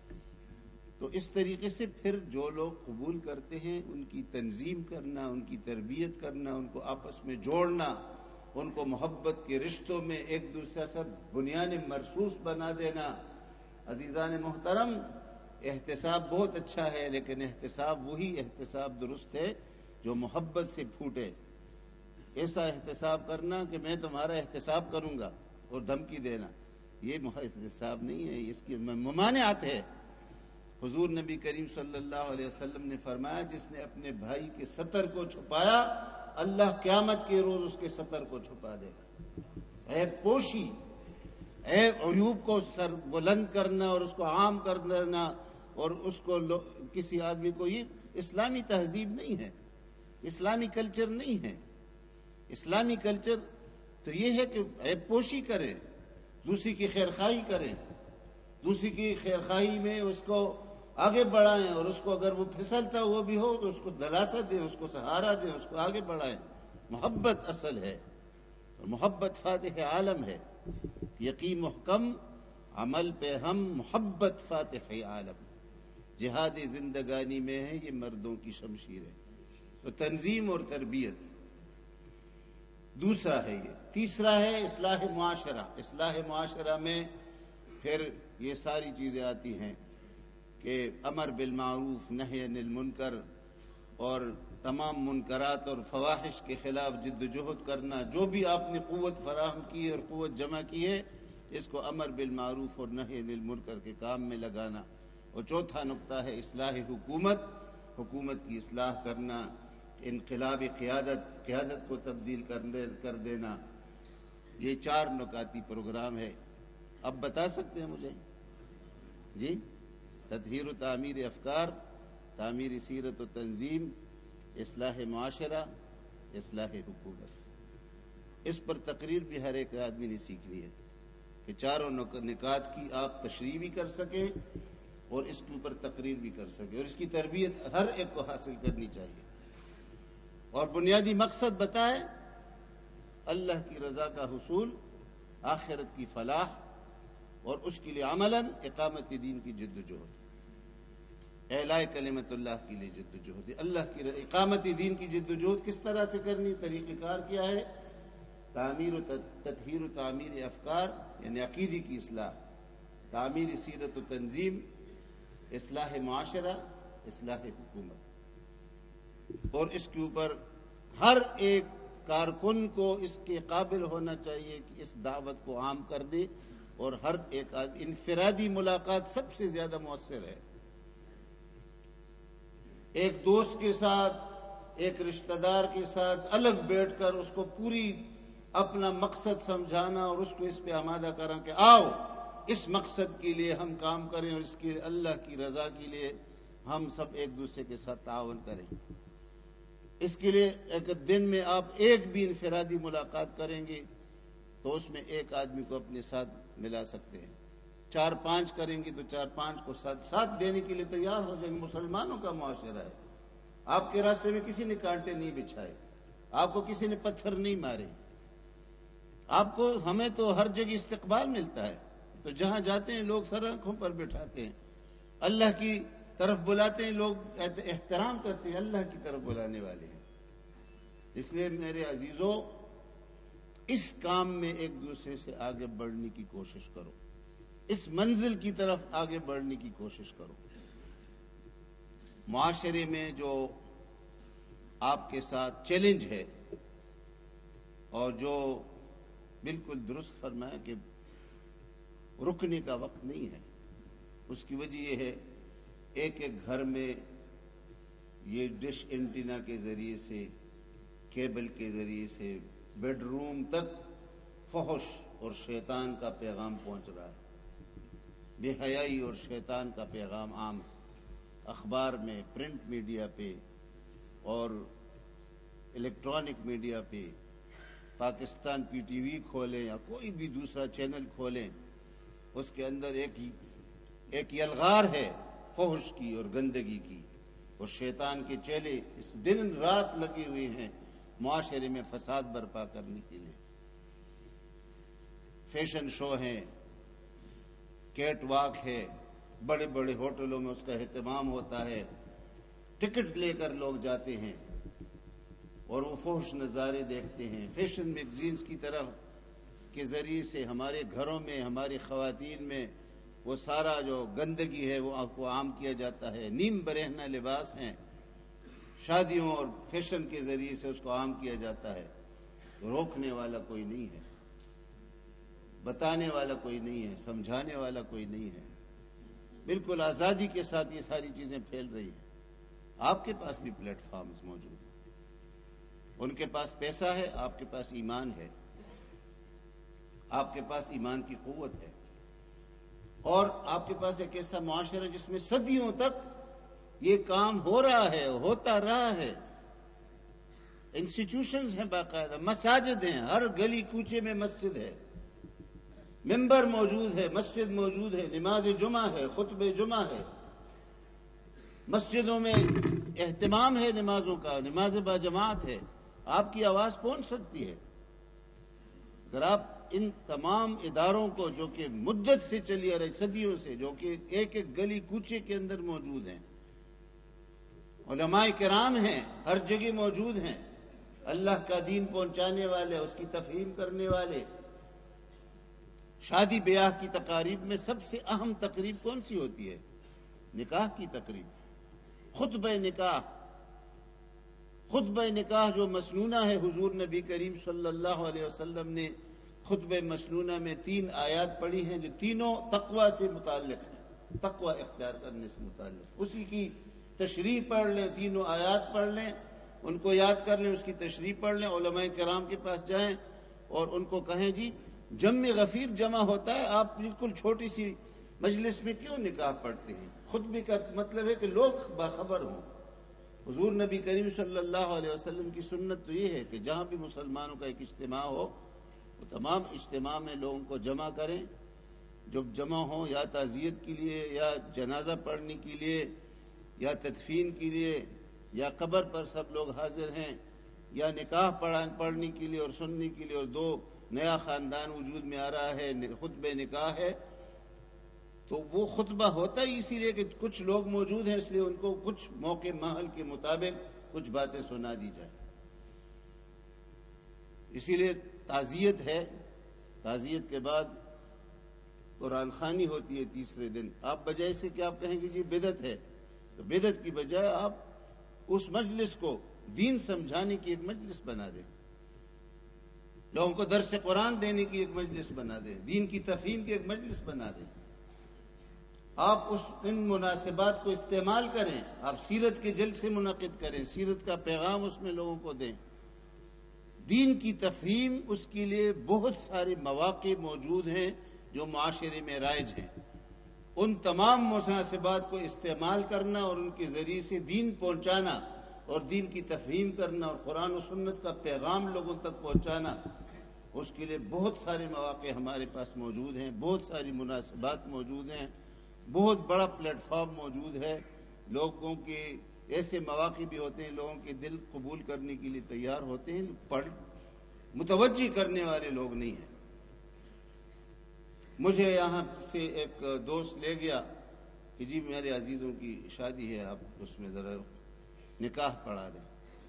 تو اس طریقے سے پھر جو لوگ قبول کرتے ہیں ان کی تنظیم کرنا، ان کی تربیت کرنا، ان کو آپس میں جوڑنا، ان کو محبت کے رشتوں میں ایک دوسرے سے بنیاد مرصوص بنا دینا۔ عزیزان محترم، احتساب بہت اچھا ہے، لیکن احتساب وہی احتساب درست ہے جو محبت سے پھوٹے۔ ایسا احتساب کرنا کہ میں تمہارا احتساب کروں گا اور دھمکی دینا، یہ احتساب نہیں ہے، اس کی ممانعت ہے۔ حضور نبی کریم صلی اللہ علیہ وسلم نے فرمایا جس نے اپنے بھائی کے ستر کو چھپایا اللہ قیامت کے روز اس کے ستر کو چھپا دے گا۔ عیب پوشی، عیب عیوب کو سر بلند کرنا اور اس کو عام کر دینا اور اس کو کسی آدمی کو، یہ اسلامی تہذیب نہیں ہے، اسلامی کلچر نہیں ہے۔ اسلامی کلچر تو یہ ہے کہ عیب پوشی کرے، دوسری کی خیرخواہی کریں، دوسری کی خیرخواہی میں اس کو آگے بڑھائیں، اور اس کو اگر وہ پھسلتا ہوا بھی ہو تو اس کو دلاسا دیں، اس کو سہارا دیں، اس کو آگے بڑھائیں۔ محبت اصل ہے، اور محبت فاتح عالم ہے۔ یقین محکم عمل پہ ہم، محبت فاتح عالم، جہاد زندگانی میں ہے یہ مردوں کی شمشیر ہے۔ تو تنظیم اور تربیت دوسرا ہے یہ۔ تیسرا ہے اصلاح معاشرہ۔ اصلاح معاشرہ میں پھر یہ ساری چیزیں آتی ہیں کہ امر بالمعروف نہی عن المنکر، اور تمام منکرات اور فواحش کے خلاف جد و جہد کرنا، جو بھی آپ نے قوت فراہم کی ہے اور قوت جمع کی ہے اس کو امر بالمعروف اور نہی عن المنکر کے کام میں لگانا۔ اور چوتھا نقطہ ہے اصلاح حکومت، حکومت کی اصلاح کرنا، انقلاب قیادت، قیادت کو تبدیل کر دینا۔ یہ چار نکاتی پروگرام ہے۔ اب بتا سکتے ہیں مجھے جی؟ تطہیر و تعمیر افکار، تعمیر سیرت و تنظیم، اصلاح معاشرہ، اصلاح حکومت۔ اس پر تقریر بھی ہر ایک آدمی نے سیکھنی ہے کہ چاروں نکات کی آپ تشریح بھی کر سکیں اور اس کے اوپر تقریر بھی کر سکیں، اور اس کی تربیت ہر ایک کو حاصل کرنی چاہیے۔ اور بنیادی مقصد بتائے اللہ کی رضا کا حصول، آخرت کی فلاح، اور اس کے لیے عملاً اقامت دین کی جد و جہد، اعلاء کلمت اللہ کے لیے جد و جہد، اللہ کی اقامت دین کی جد و جہد کس طرح سے کرنی، طریقہ کار کیا ہے؟ تعمیر و تطہیر و تعمیر افکار یعنی عقیدی کی اصلاح، تعمیر سیرت و تنظیم، اصلاح معاشرہ، اصلاح حکومت، اور اس کے اوپر ہر ایک کارکن کو اس کے قابل ہونا چاہیے کہ اس دعوت کو عام کر دے، اور ہر ایک انفرادی ملاقات سب سے زیادہ مؤثر ہے۔ ایک دوست کے ساتھ، ایک رشتہ دار کے ساتھ الگ بیٹھ کر اس کو پوری اپنا مقصد سمجھانا اور اس کو اس پہ آمادہ کرنا کہ آؤ اس مقصد کے لیے ہم کام کریں اور اس کے اللہ کی رضا کے لیے ہم سب ایک دوسرے کے ساتھ تعاون کریں۔ اس کے لیے ایک دن میں آپ ایک بھی انفرادی ملاقات کریں گے تو اس میں ایک آدمی کو اپنے ساتھ ملا سکتے ہیں، چار پانچ کریں گے تو چار پانچ کو ساتھ ساتھ دینے کے لیے تیار ہو جائیں گے۔ مسلمانوں کا معاشرہ ہے، آپ کے راستے میں کسی نے کانٹے نہیں بچھائے، آپ کو کسی نے پتھر نہیں مارے، آپ کو ہمیں تو ہر جگہ استقبال ملتا ہے، تو جہاں جاتے ہیں لوگ سر آنکھوں پر بٹھاتے ہیں، اللہ کی طرف بلاتے ہیں، لوگ احترام کرتے ہیں، اللہ کی طرف بلانے والے ہیں۔ اس لیے میرے عزیزوں، اس کام میں ایک دوسرے سے آگے بڑھنے کی کوشش کرو، اس منزل کی طرف آگے بڑھنے کی کوشش کرو۔ معاشرے میں جو آپ کے ساتھ چیلنج ہے اور جو بالکل درست فرمایا کہ رکنے کا وقت نہیں ہے، اس کی وجہ یہ ہے ایک ایک گھر میں یہ ڈش اینٹینا کے ذریعے سے، کیبل کے ذریعے سے بیڈ روم تک فحش اور شیطان کا پیغام پہنچ رہا ہے، بے حیائی اور شیطان کا پیغام عام ہے۔ اخبار میں، پرنٹ میڈیا پہ اور الیکٹرانک میڈیا پہ، پاکستان پی ٹی وی کھولیں یا کوئی بھی دوسرا چینل کھولیں، اس کے اندر ایک ایک یلغار ہے فحش کی اور گندگی کی، اور شیطان کے چیلے اس دن رات لگے ہوئے ہیں معاشرے میں فساد برپا کرنے کے لیے۔ فیشن شو ہیں، کیٹ واک ہے، بڑے بڑے ہوٹلوں میں اس کا اہتمام ہوتا ہے، ٹکٹ لے کر لوگ جاتے ہیں اور وہ فحش نظارے دیکھتے ہیں۔ فیشن میگزینز کی طرف کے ذریعے سے ہمارے گھروں میں، ہماری خواتین میں وہ سارا جو گندگی ہے وہ آپ کو عام کیا جاتا ہے۔ نیم برہنہ لباس ہیں، شادیوں اور فیشن کے ذریعے سے اس کو عام کیا جاتا ہے۔ روکنے والا کوئی نہیں ہے، بتانے والا کوئی نہیں ہے، سمجھانے والا کوئی نہیں ہے، بالکل آزادی کے ساتھ یہ ساری چیزیں پھیل رہی ہیں۔ آپ کے پاس بھی پلیٹ فارمز موجود ہیں، ان کے پاس پیسہ ہے، آپ کے پاس ایمان ہے، آپ کے پاس ایمان کی قوت ہے، اور آپ کے پاس ایک ایسا معاشرہ جس میں صدیوں تک یہ کام ہو رہا ہے، ہوتا رہا ہے۔ انسٹیٹیوشنز ہیں، باقاعدہ مساجد ہیں، ہر گلی کوچے میں مسجد ہے، ممبر موجود ہے، مسجد موجود ہے، نماز جمعہ ہے، خطبہ جمعہ ہے، مسجدوں میں اہتمام ہے نمازوں کا، نماز با جماعت ہے، آپ کی آواز پہنچ سکتی ہے۔ اگر آپ ان تمام اداروں کو جو کہ مدت سے چلی آ رہی، صدیوں سے، جو کہ ایک ایک گلی کوچے کے اندر موجود ہیں، علماء کرام ہیں، ہر جگہ موجود ہیں، اللہ کا دین پہنچانے والے، اس کی تفہیم کرنے والے۔ شادی بیاہ کی تقاریب میں سب سے اہم تقریب کون سی ہوتی ہے؟ نکاح کی تقریب، خطبہ نکاح۔ خطبہ نکاح جو مسنونہ ہے، حضور نبی کریم صلی اللہ علیہ وسلم نے خطبہ مسنونہ میں تین آیات پڑھی ہیں جو تینوں تقوی سے متعلق ہیں، تقوی اختیار کرنے سے متعلق۔ اسی کی تشریح پڑھ لیں، تینوں آیات پڑھ لیں، ان کو یاد کر لیں، اس کی تشریح پڑھ لیں، علماء کرام کے پاس جائیں اور ان کو کہیں جی جمع غفیر جمع ہوتا ہے، آپ بالکل چھوٹی سی مجلس میں کیوں نکاح پڑھتے ہیں؟ خطبے کا مطلب ہے کہ لوگ باخبر ہوں۔ حضور نبی کریم صلی اللہ علیہ وسلم کی سنت تو یہ ہے کہ جہاں بھی مسلمانوں کا ایک اجتماع ہو، وہ تمام اجتماع میں لوگوں کو جمع کریں، جب جمع ہوں یا تعزیت کے لیے یا جنازہ پڑھنے کے لیے یا تدفین کے لیے یا قبر پر سب لوگ حاضر ہیں یا نکاح پڑھنے کے لیے اور سننے کے لیے، اور دو نیا خاندان وجود میں آ رہا ہے، خطبہ نکاح ہے، تو وہ خطبہ ہوتا ہی اسی لیے کہ کچھ لوگ موجود ہیں، اس لیے ان کو کچھ موقع محل کے مطابق کچھ باتیں سنا دی جائیں. اسی لیے تعزیت ہے. تعزیت کے بعد قرآن خوانی ہوتی ہے تیسرے دن. آپ بجائے اس کے کہ آپ کہیں گے جی بدعت ہے، تو بدعت کی بجائے آپ اس مجلس کو دین سمجھانے کی ایک مجلس بنا دیں، لوگوں کو درس قرآن دینے کی ایک مجلس بنا دیں، دین کی تفہیم کی ایک مجلس بنا دیں. آپ اس ان مناسبات کو استعمال کریں. آپ سیرت کے جلسے منعقد کریں، سیرت کا پیغام اس میں لوگوں کو دیں. دین کی تفہیم، اس کے لیے بہت سارے مواقع موجود ہیں جو معاشرے میں رائج ہیں. ان تمام مناسبات کو استعمال کرنا اور ان کے ذریعے سے دین پہنچانا اور دین کی تفہیم کرنا اور قرآن و سنت کا پیغام لوگوں تک پہنچانا، اس کے لیے بہت سارے مواقع ہمارے پاس موجود ہیں، بہت ساری مناسبات موجود ہیں، بہت بڑا پلیٹ فارم موجود ہے. لوگوں کے ایسے مواقع بھی ہوتے ہیں، لوگوں کے دل قبول کرنے کے لیے تیار ہوتے ہیں، پڑھ متوجہ کرنے والے لوگ نہیں ہیں. مجھے یہاں سے ایک دوست لے گیا کہ جی میرے عزیزوں کی شادی ہے، آپ اس میں ذرا نکاح پڑھا دیں.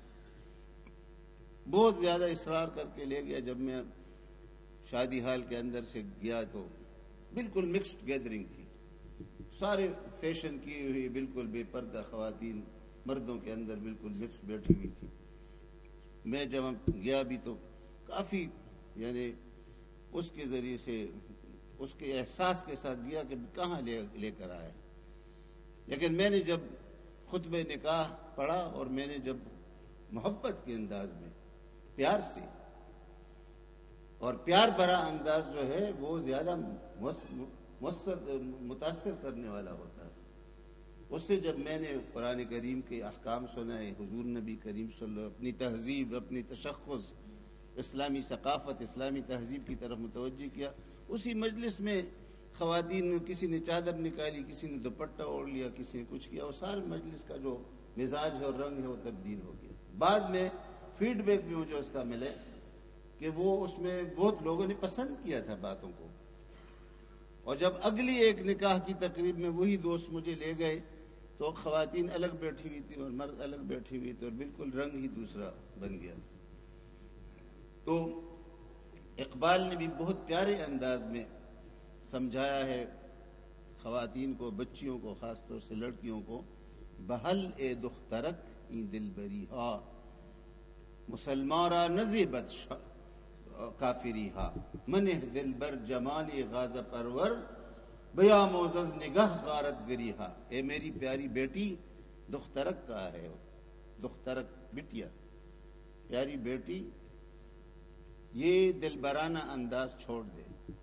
بہت زیادہ اصرار کر کے لے گیا. جب میں شادی ہال کے اندر سے گیا تو بالکل مکسڈ گیدرنگ تھی، سارے فیشن کی ہوئی، بالکل بے پردہ خواتین مردوں کے اندر بالکل مکس بیٹھی ہوئی تھی. میں جب گیا بھی تو کافی یعنی اس کے ذریعے سے اس کے احساس کے ساتھ گیا کہ کہاں لے لے کر آیا. لیکن میں نے جب خطبہ نکاح پڑھا اور میں نے جب محبت کے انداز میں پیار سے، اور پیار بھرا انداز جو ہے وہ زیادہ متاثر کرنے والا ہوتا ہے، اس سے جب میں نے قرآن کریم کے احکام سنائے، حضور نبی کریم صلی اللہ علیہ وسلم اپنی تہذیب، اپنی تشخص، اسلامی ثقافت، اسلامی تہذیب کی طرف متوجہ کیا. اسی مجلس میں خواتین نے، کسی نے چادر نکالی، کسی نے دوپٹہ اوڑھ لیا، کسی نے کچھ کیا، اور سارے مجلس کا جو مزاج ہے اور رنگ ہے وہ تبدیل ہو گیا. بعد میں فیڈ بیک بھی مجھے اس کا ملے کہ وہ اس میں بہت لوگوں نے پسند کیا تھا باتوں کو. اور جب اگلی ایک نکاح کی تقریب میں وہی دوست مجھے لے گئے تو خواتین الگ بیٹھی ہوئی تھی اور مرد الگ بیٹھی ہوئی تھی اور بالکل رنگ ہی دوسرا بن گیا تھا. تو اقبال نے بھی بہت پیارے انداز میں سمجھایا ہے خواتین کو، بچیوں کو، خاص طور سے لڑکیوں کو. بہل اے دخترک این دل بری ہا، مسلمارا نزیبت کافری ہا، منہ دل بر جمالی غاز پرور، بیا موزز نگاہ غارت گری ہا. اے میری پیاری بیٹی، دخترک کہا ہے، دخترک بٹیا، پیاری بیٹی، یہ دلبرانہ انداز چھوڑ دے.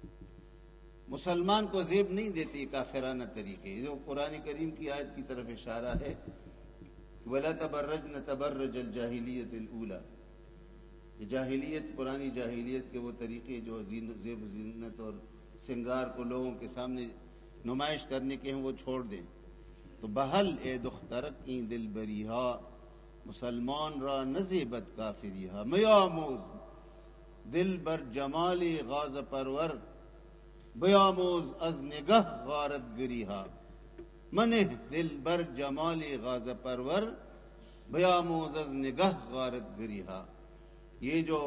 مسلمان کو زیب نہیں دیتی کافرانہ طریقے. جو قرآن کریم کی آیت کی طرف اشارہ ہے، وَلَا تَبَرَّجْنَ تَبَرَّجَ الْجَاهِلِيَّةِ الْأُولَى، جاہلیت، پرانی جاہلیت کے وہ طریقے جو زیب و زینت اور سنگار کو لوگوں کے سامنے نمائش کرنے کے ہیں وہ چھوڑ دیں. تو بہل اے دخترک این دل بری ہا، مسلمان را نزیبت کافری ہا، میاموز دل بر جمالی غاز پرور، بیاموز از نگہ غارت گری ہا، منہ دل بر جمالی غاز پرور، بیاموز از نگہ غارت گری ہا. یہ جو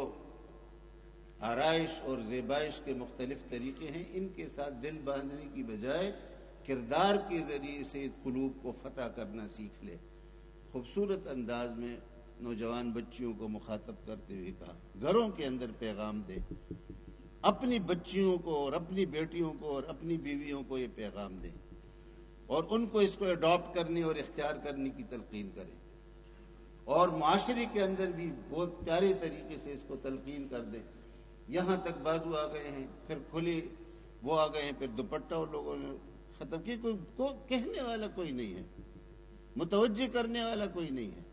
آرائش اور زیبائش کے مختلف طریقے ہیں، ان کے ساتھ دل باندھنے کی بجائے کردار کے ذریعے سے قلوب کو فتح کرنا سیکھ لے. خوبصورت انداز میں نوجوان بچیوں کو مخاطب کرتے ہوئے کہا، گھروں کے اندر پیغام دے، اپنی بچیوں کو اور اپنی بیٹیوں کو اور اپنی بیویوں کو یہ پیغام دیں اور ان کو اس کو اڈاپٹ کرنے اور اختیار کرنے کی تلقین کریں، اور معاشرے کے اندر بھی بہت پیارے طریقے سے اس کو تلقین کر دیں. یہاں تک بازو آ گئے ہیں، پھر کھلے وہ آ گئے ہیں، پھر دوپٹہ اور لوگوں نے ختم کیا. کوئی کو کہنے والا کوئی نہیں ہے، متوجہ کرنے والا کوئی نہیں ہے.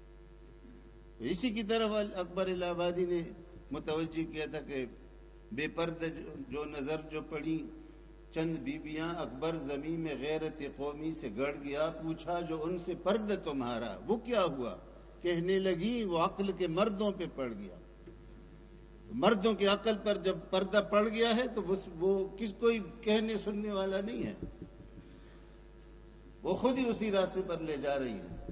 اسی کی طرف اکبر الہ آبادی نے متوجہ کیا تھا کہ بے پردہ جو نظر جو پڑی چند بیبیاں، اکبر زمین میں غیرت قومی سے گڑ گیا، پوچھا جو ان سے پردہ تمہارا وہ کیا ہوا، کہنے لگی وہ عقل کے مردوں پہ پڑ گیا. مردوں کی عقل پر جب پردہ پڑ گیا ہے تو بس وہ کس کوئی کہنے سننے والا نہیں ہے، وہ خود ہی اسی راستے پر لے جا رہی ہے۔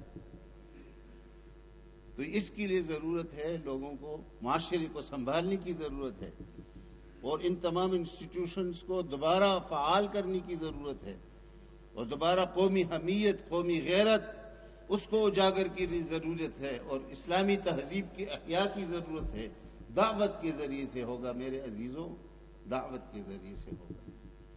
تو اس کے لیے ضرورت ہے لوگوں کو، معاشرے کو سنبھالنے کی ضرورت ہے، اور ان تمام انسٹیٹیوشنز کو دوبارہ فعال کرنے کی ضرورت ہے، اور دوبارہ قومی حمیت، قومی غیرت، اس کو اجاگر کی ضرورت ہے، اور اسلامی تہذیب کی احیاء کی ضرورت ہے۔ دعوت کے ذریعے سے ہوگا میرے عزیزوں، دعوت کے ذریعے سے ہوگا۔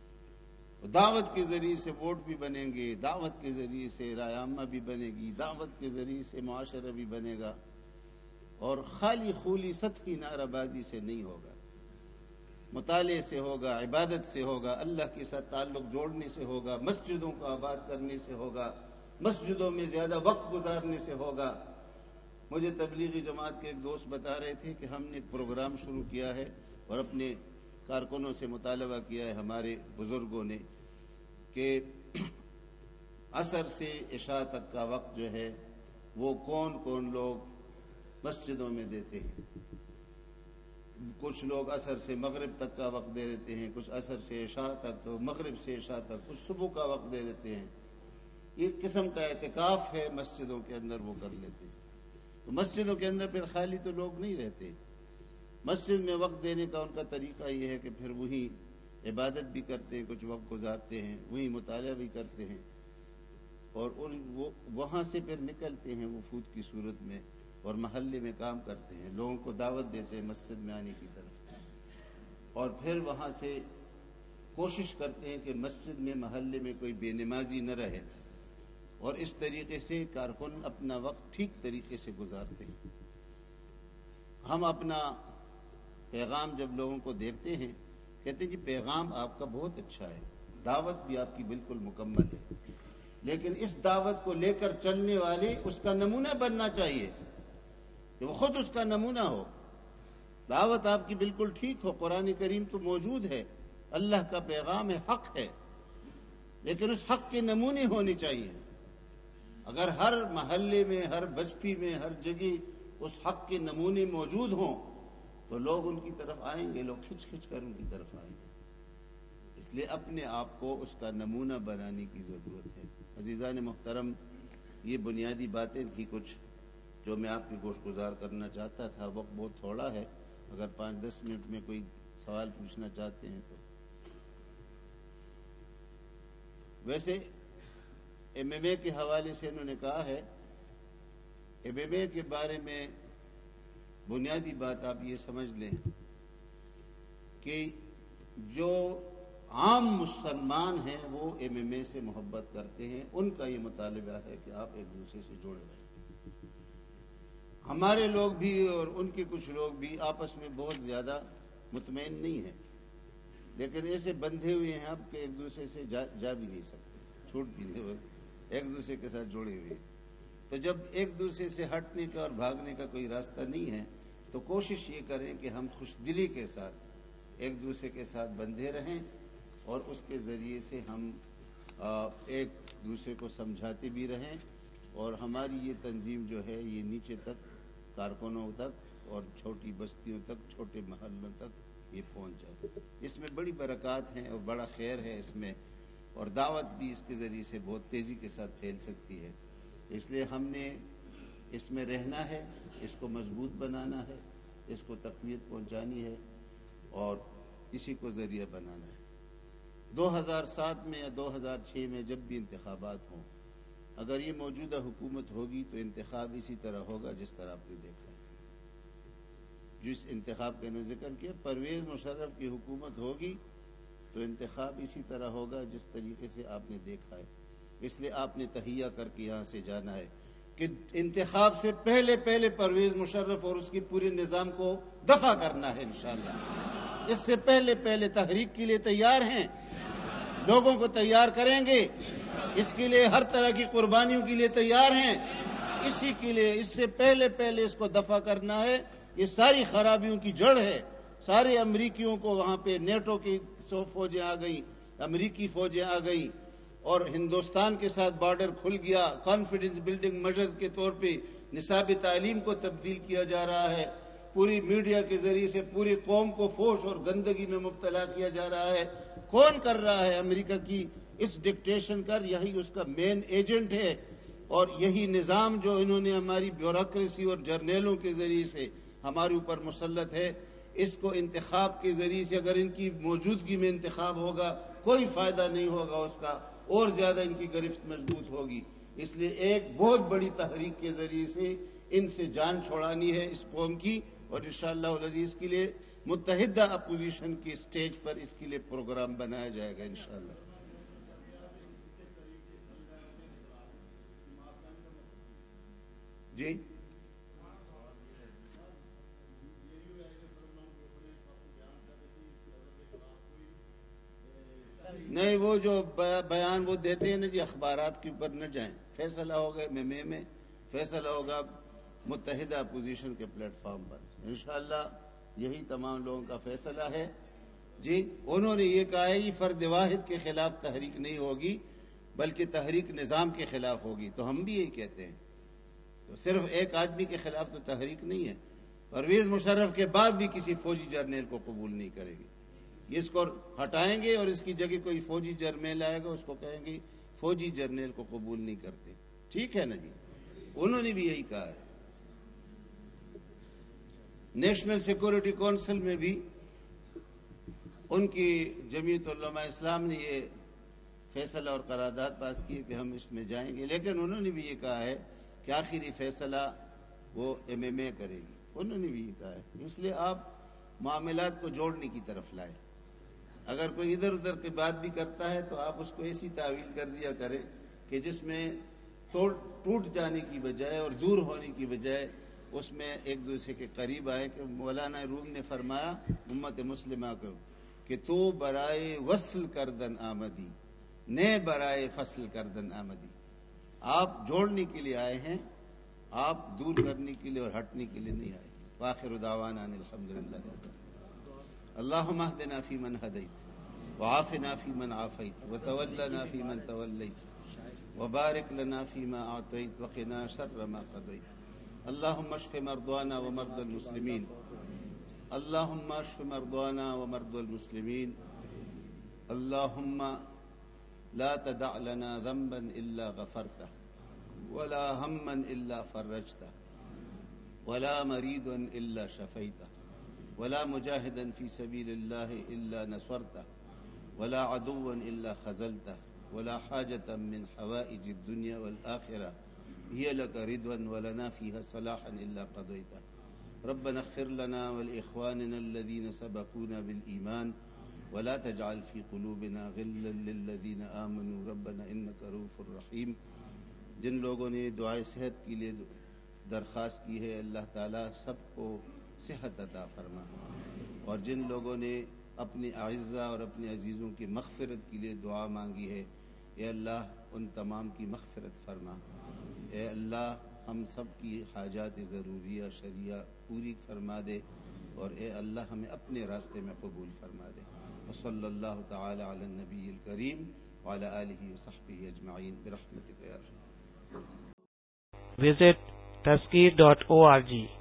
دعوت کے ذریعے سے ووٹ بھی بنیں گے، دعوت کے ذریعے سے رائے عامہ بھی بنے گی، دعوت کے ذریعے سے معاشرہ بھی بنے گا، اور خالی خولی سطحی نعرہ بازی سے نہیں ہوگا۔ مطالعے سے ہوگا، عبادت سے ہوگا، اللہ کے ساتھ تعلق جوڑنے سے ہوگا، مسجدوں کو آباد کرنے سے ہوگا، مسجدوں میں زیادہ وقت گزارنے سے ہوگا۔ مجھے تبلیغی جماعت کے ایک دوست بتا رہے تھے کہ ہم نے پروگرام شروع کیا ہے اور اپنے کارکنوں سے مطالبہ کیا ہے ہمارے بزرگوں نے کہ عصر سے عشاء تک کا وقت جو ہے وہ کون کون لوگ مسجدوں میں دیتے ہیں۔ کچھ لوگ عصر سے مغرب تک کا وقت دے دیتے ہیں، کچھ عصر سے عشاء تک، مغرب سے عشاء تک، کچھ صبح کا وقت دے دیتے ہیں۔ ایک قسم کا اعتکاف ہے مسجدوں کے اندر، وہ کر لیتے ہیں۔ تو مسجدوں کے اندر پھر خالی تو لوگ نہیں رہتے، مسجد میں وقت دینے کا ان کا طریقہ یہ ہے کہ پھر وہی عبادت بھی کرتے ہیں، کچھ وقت گزارتے ہیں، وہی مطالعہ بھی کرتے ہیں، اور ان وہ وہاں سے پھر نکلتے ہیں وفود کی صورت میں اور محلے میں کام کرتے ہیں، لوگوں کو دعوت دیتے ہیں مسجد میں آنے کی طرف، اور پھر وہاں سے کوشش کرتے ہیں کہ مسجد میں محلے میں کوئی بے نمازی نہ رہے، اور اس طریقے سے کارکن اپنا وقت ٹھیک طریقے سے گزارتے ہیں۔ ہم اپنا پیغام جب لوگوں کو دیکھتے ہیں کہتے ہیں کہ پیغام آپ کا بہت اچھا ہے، دعوت بھی آپ کی بالکل مکمل ہے، لیکن اس دعوت کو لے کر چلنے والے اس کا نمونہ بننا چاہیے کہ وہ خود اس کا نمونہ ہو۔ دعوت آپ کی بالکل ٹھیک ہو، قرآن کریم تو موجود ہے، اللہ کا پیغام ہے، حق ہے، لیکن اس حق کے نمونے ہونے چاہیے۔ اگر ہر محلے میں، ہر بستی میں، ہر جگہ اس حق کے نمونے موجود ہوں تو لوگ ان کی طرف آئیں گے، لوگ کھچ کھچ کر ان کی طرف آئیں گے۔ اس لیے اپنے آپ کو اس کا نمونہ بنانے کی ضرورت ہے۔ عزیزان محترم، یہ بنیادی باتیں تھی کچھ جو میں آپ کی گوش گزار کرنا چاہتا تھا۔ وقت بہت تھوڑا ہے، اگر پانچ دس منٹ میں کوئی سوال پوچھنا چاہتے ہیں تو۔ ویسے ایم ایم اے کے حوالے سے انہوں نے کہا ہے، ایم ایم اے کے بارے میں بنیادی بات آپ یہ سمجھ لیں کہ جو عام مسلمان ہیں وہ ایم ایم اے سے محبت کرتے ہیں، ان کا یہ مطالبہ ہے کہ آپ ایک دوسرے سے جڑے رہیں۔ ہمارے لوگ بھی اور ان کے کچھ لوگ بھی آپس میں بہت زیادہ مطمئن نہیں ہیں، لیکن ایسے بندھے ہوئے ہیں اب کہ ایک دوسرے سے جا, جا بھی نہیں سکتے، چھوٹ بھی نہیں، ایک دوسرے کے ساتھ جڑے ہوئے ہیں۔ تو جب ایک دوسرے سے ہٹنے کا اور بھاگنے کا کوئی راستہ نہیں ہے تو کوشش یہ کریں کہ ہم خوش دلی کے ساتھ ایک دوسرے کے ساتھ بندھے رہیں، اور اس کے ذریعے سے ہم ایک دوسرے کو سمجھاتے بھی رہیں، اور ہماری یہ تنظیم جو ہے یہ نیچے تک، کارکنوں تک اور چھوٹی بستیوں تک، چھوٹے محلوں تک یہ پہنچ جائے۔ اس میں بڑی برکات ہیں اور بڑا خیر ہے اس میں، اور دعوت بھی اس کے ذریعے سے بہت تیزی کے ساتھ پھیل سکتی ہے۔ اس لیے ہم نے اس میں رہنا ہے، اس کو مضبوط بنانا ہے، اس کو تقویت پہنچانی ہے اور اسی کو ذریعہ بنانا ہے۔ دو ہزار سات میں یا دو ہزار چھ میں جب بھی انتخابات ہوں، اگر یہ موجودہ حکومت ہوگی تو انتخاب اسی طرح ہوگا جس طرح آپ نے دیکھا ہے۔ جس انتخاب کا انہوں نے ذکر کیا، پرویز مشرف کی حکومت ہوگی تو انتخاب اسی طرح ہوگا جس طریقے سے آپ نے دیکھا ہے۔ اس لیے آپ نے تہیہ کر کے یہاں سے جانا ہے کہ انتخاب سے پہلے پہلے پرویز مشرف اور اس کی پورے نظام کو دفع کرنا ہے انشاءاللہ۔ اس سے پہلے پہلے تحریک کے لیے تیار ہیں، لوگوں کو تیار کریں گے، اس کے لیے ہر طرح کی قربانیوں کے لیے تیار ہیں۔ اسی کے لیے اس سے پہلے پہلے اس کو دفع کرنا ہے۔ یہ ساری خرابیوں کی جڑ ہے۔ سارے امریکیوں کو وہاں پہ نیٹو کی سو فوجیں آ گئی، امریکی فوجیں آ گئی، اور ہندوستان کے ساتھ بارڈر کھل گیا۔ کانفیڈنس بلڈنگ میجرز کے طور پہ نصاب تعلیم کو تبدیل کیا جا رہا ہے، پوری میڈیا کے ذریعے سے پوری قوم کو فوش اور گندگی میں مبتلا کیا جا رہا ہے. کون کر رہا ہے؟ امریکہ کی اس ڈکٹیشن کا یہی اس کا مین ایجنٹ ہے. اور یہی نظام جو انہوں نے ہماری بیوروکریسی اور جرنیلوں کے ذریعے سے ہمارے اوپر مسلط ہے، اس کو انتخاب کے ذریعے سے اگر ان کی موجودگی میں انتخاب ہوگا کوئی فائدہ نہیں ہوگا اس کا، اور زیادہ ان کی گرفت مضبوط ہوگی. اس لیے ایک بہت بڑی تحریک کے ذریعے سے ان سے جان چھوڑانی ہے اس قوم کی، اور انشاءاللہ العزیز کے لیے متحدہ اپوزیشن کی سٹیج پر اس کے لیے پروگرام بنایا جائے گا انشاءاللہ. جی نہیں، وہ جو بیان وہ دیتے ہیں نا جی، اخبارات کے اوپر نہ جائیں. فیصلہ ہوگا ایم اے میں، فیصلہ ہوگا متحدہ اپوزیشن کے پلیٹ فارم پر انشاءاللہ. یہی تمام لوگوں کا فیصلہ ہے. جی انہوں نے یہ کہا ہے یہ فرد واحد کے خلاف تحریک نہیں ہوگی بلکہ تحریک نظام کے خلاف ہوگی. تو ہم بھی یہی کہتے ہیں. تو صرف ایک آدمی کے خلاف تو تحریک نہیں ہے. پرویز مشرف کے بعد بھی کسی فوجی جرنیل کو قبول نہیں کرے گی. اس کو ہٹائیں گے اور اس کی جگہ کوئی فوجی جرنیل آئے گا، اس کو کہیں گے فوجی جرنیل کو قبول نہیں کرتے. ٹھیک ہے نا جی؟ انہوں نے بھی یہی کہا ہے. نیشنل سیکورٹی کونسل میں بھی ان کی جمعیت علماء اسلام نے یہ فیصلہ اور قرارداد پاس کی کہ ہم اس میں جائیں گے، لیکن انہوں نے بھی یہ کہا ہے کہ آخری فیصلہ وہ ایم ایم اے کرے گی. انہوں نے بھی یہ کہا ہے. اس لیے آپ معاملات کو جوڑنے کی طرف لائیں. اگر کوئی ادھر ادھر کی بات بھی کرتا ہے تو آپ اس کو ایسی تعویل کر دیا کریں کہ جس میں ٹوٹ جانے کی بجائے اور دور ہونے کی بجائے اس میں ایک دوسرے کے قریب آئے. کہ مولانا روم نے فرمایا امت مسلمہ کو کہ تو برائے وصل کردن آمدی، نے برائے فصل کردن آمدی. آپ جوڑنے کے لیے آئے ہیں، آپ دور کرنے کے لیے اور ہٹنے کے لیے نہیں آئے. وآخر دعوانا ان الحمدللہ. اللہم اہدنا فی من ہدیت وعافنا فی من عافیت وتولنا فی من تولیت وبارک لنا فیما اعطیت وقنا شر ما قضیت. اللہم اشف مرضانا ومرضى المسلمین. اللہم اشف مرضانا ومرضى المسلمین. اللہم لا تدع لنا ذنبا الا غفرته ولا ہما الا فرجته ولا مريضا الا شفيته ولا مجاهدا في سبيل الله الا نصرته ولا عدوا الا خذلته ولا حاجة من حوائج الدنيا والآخرة هي لك رضوا ولنا فيها صلاحا الا قضيته. ربنا اغفر لنا ولإخواننا الذين سبقونا بالإيمان ولا تجعل في قلوبنا غلا للذين آمنوا ربنا إنك رؤوف رحيم. جن لوگوں نے دعائے صحت کے لیے درخواست کی ہے اللہ تعالیٰ سب کو صحت عطا فرما، اور جن لوگوں نے اپنے اعزہ اور اپنے عزیزوں کی مغفرت کے لیے دعا مانگی ہے اے اللہ ان تمام کی مغفرت فرما. اے اللہ ہم سب کی حاجات ضروریہ شریعہ پوری فرما دے، اور اے اللہ ہمیں اپنے راستے میں قبول فرما دے. وصلی اللہ تعالی علی النبی الکریم وعلی آلہ وصحبہ اجمعین برحمتک یا ارحم. Visit taskir dot org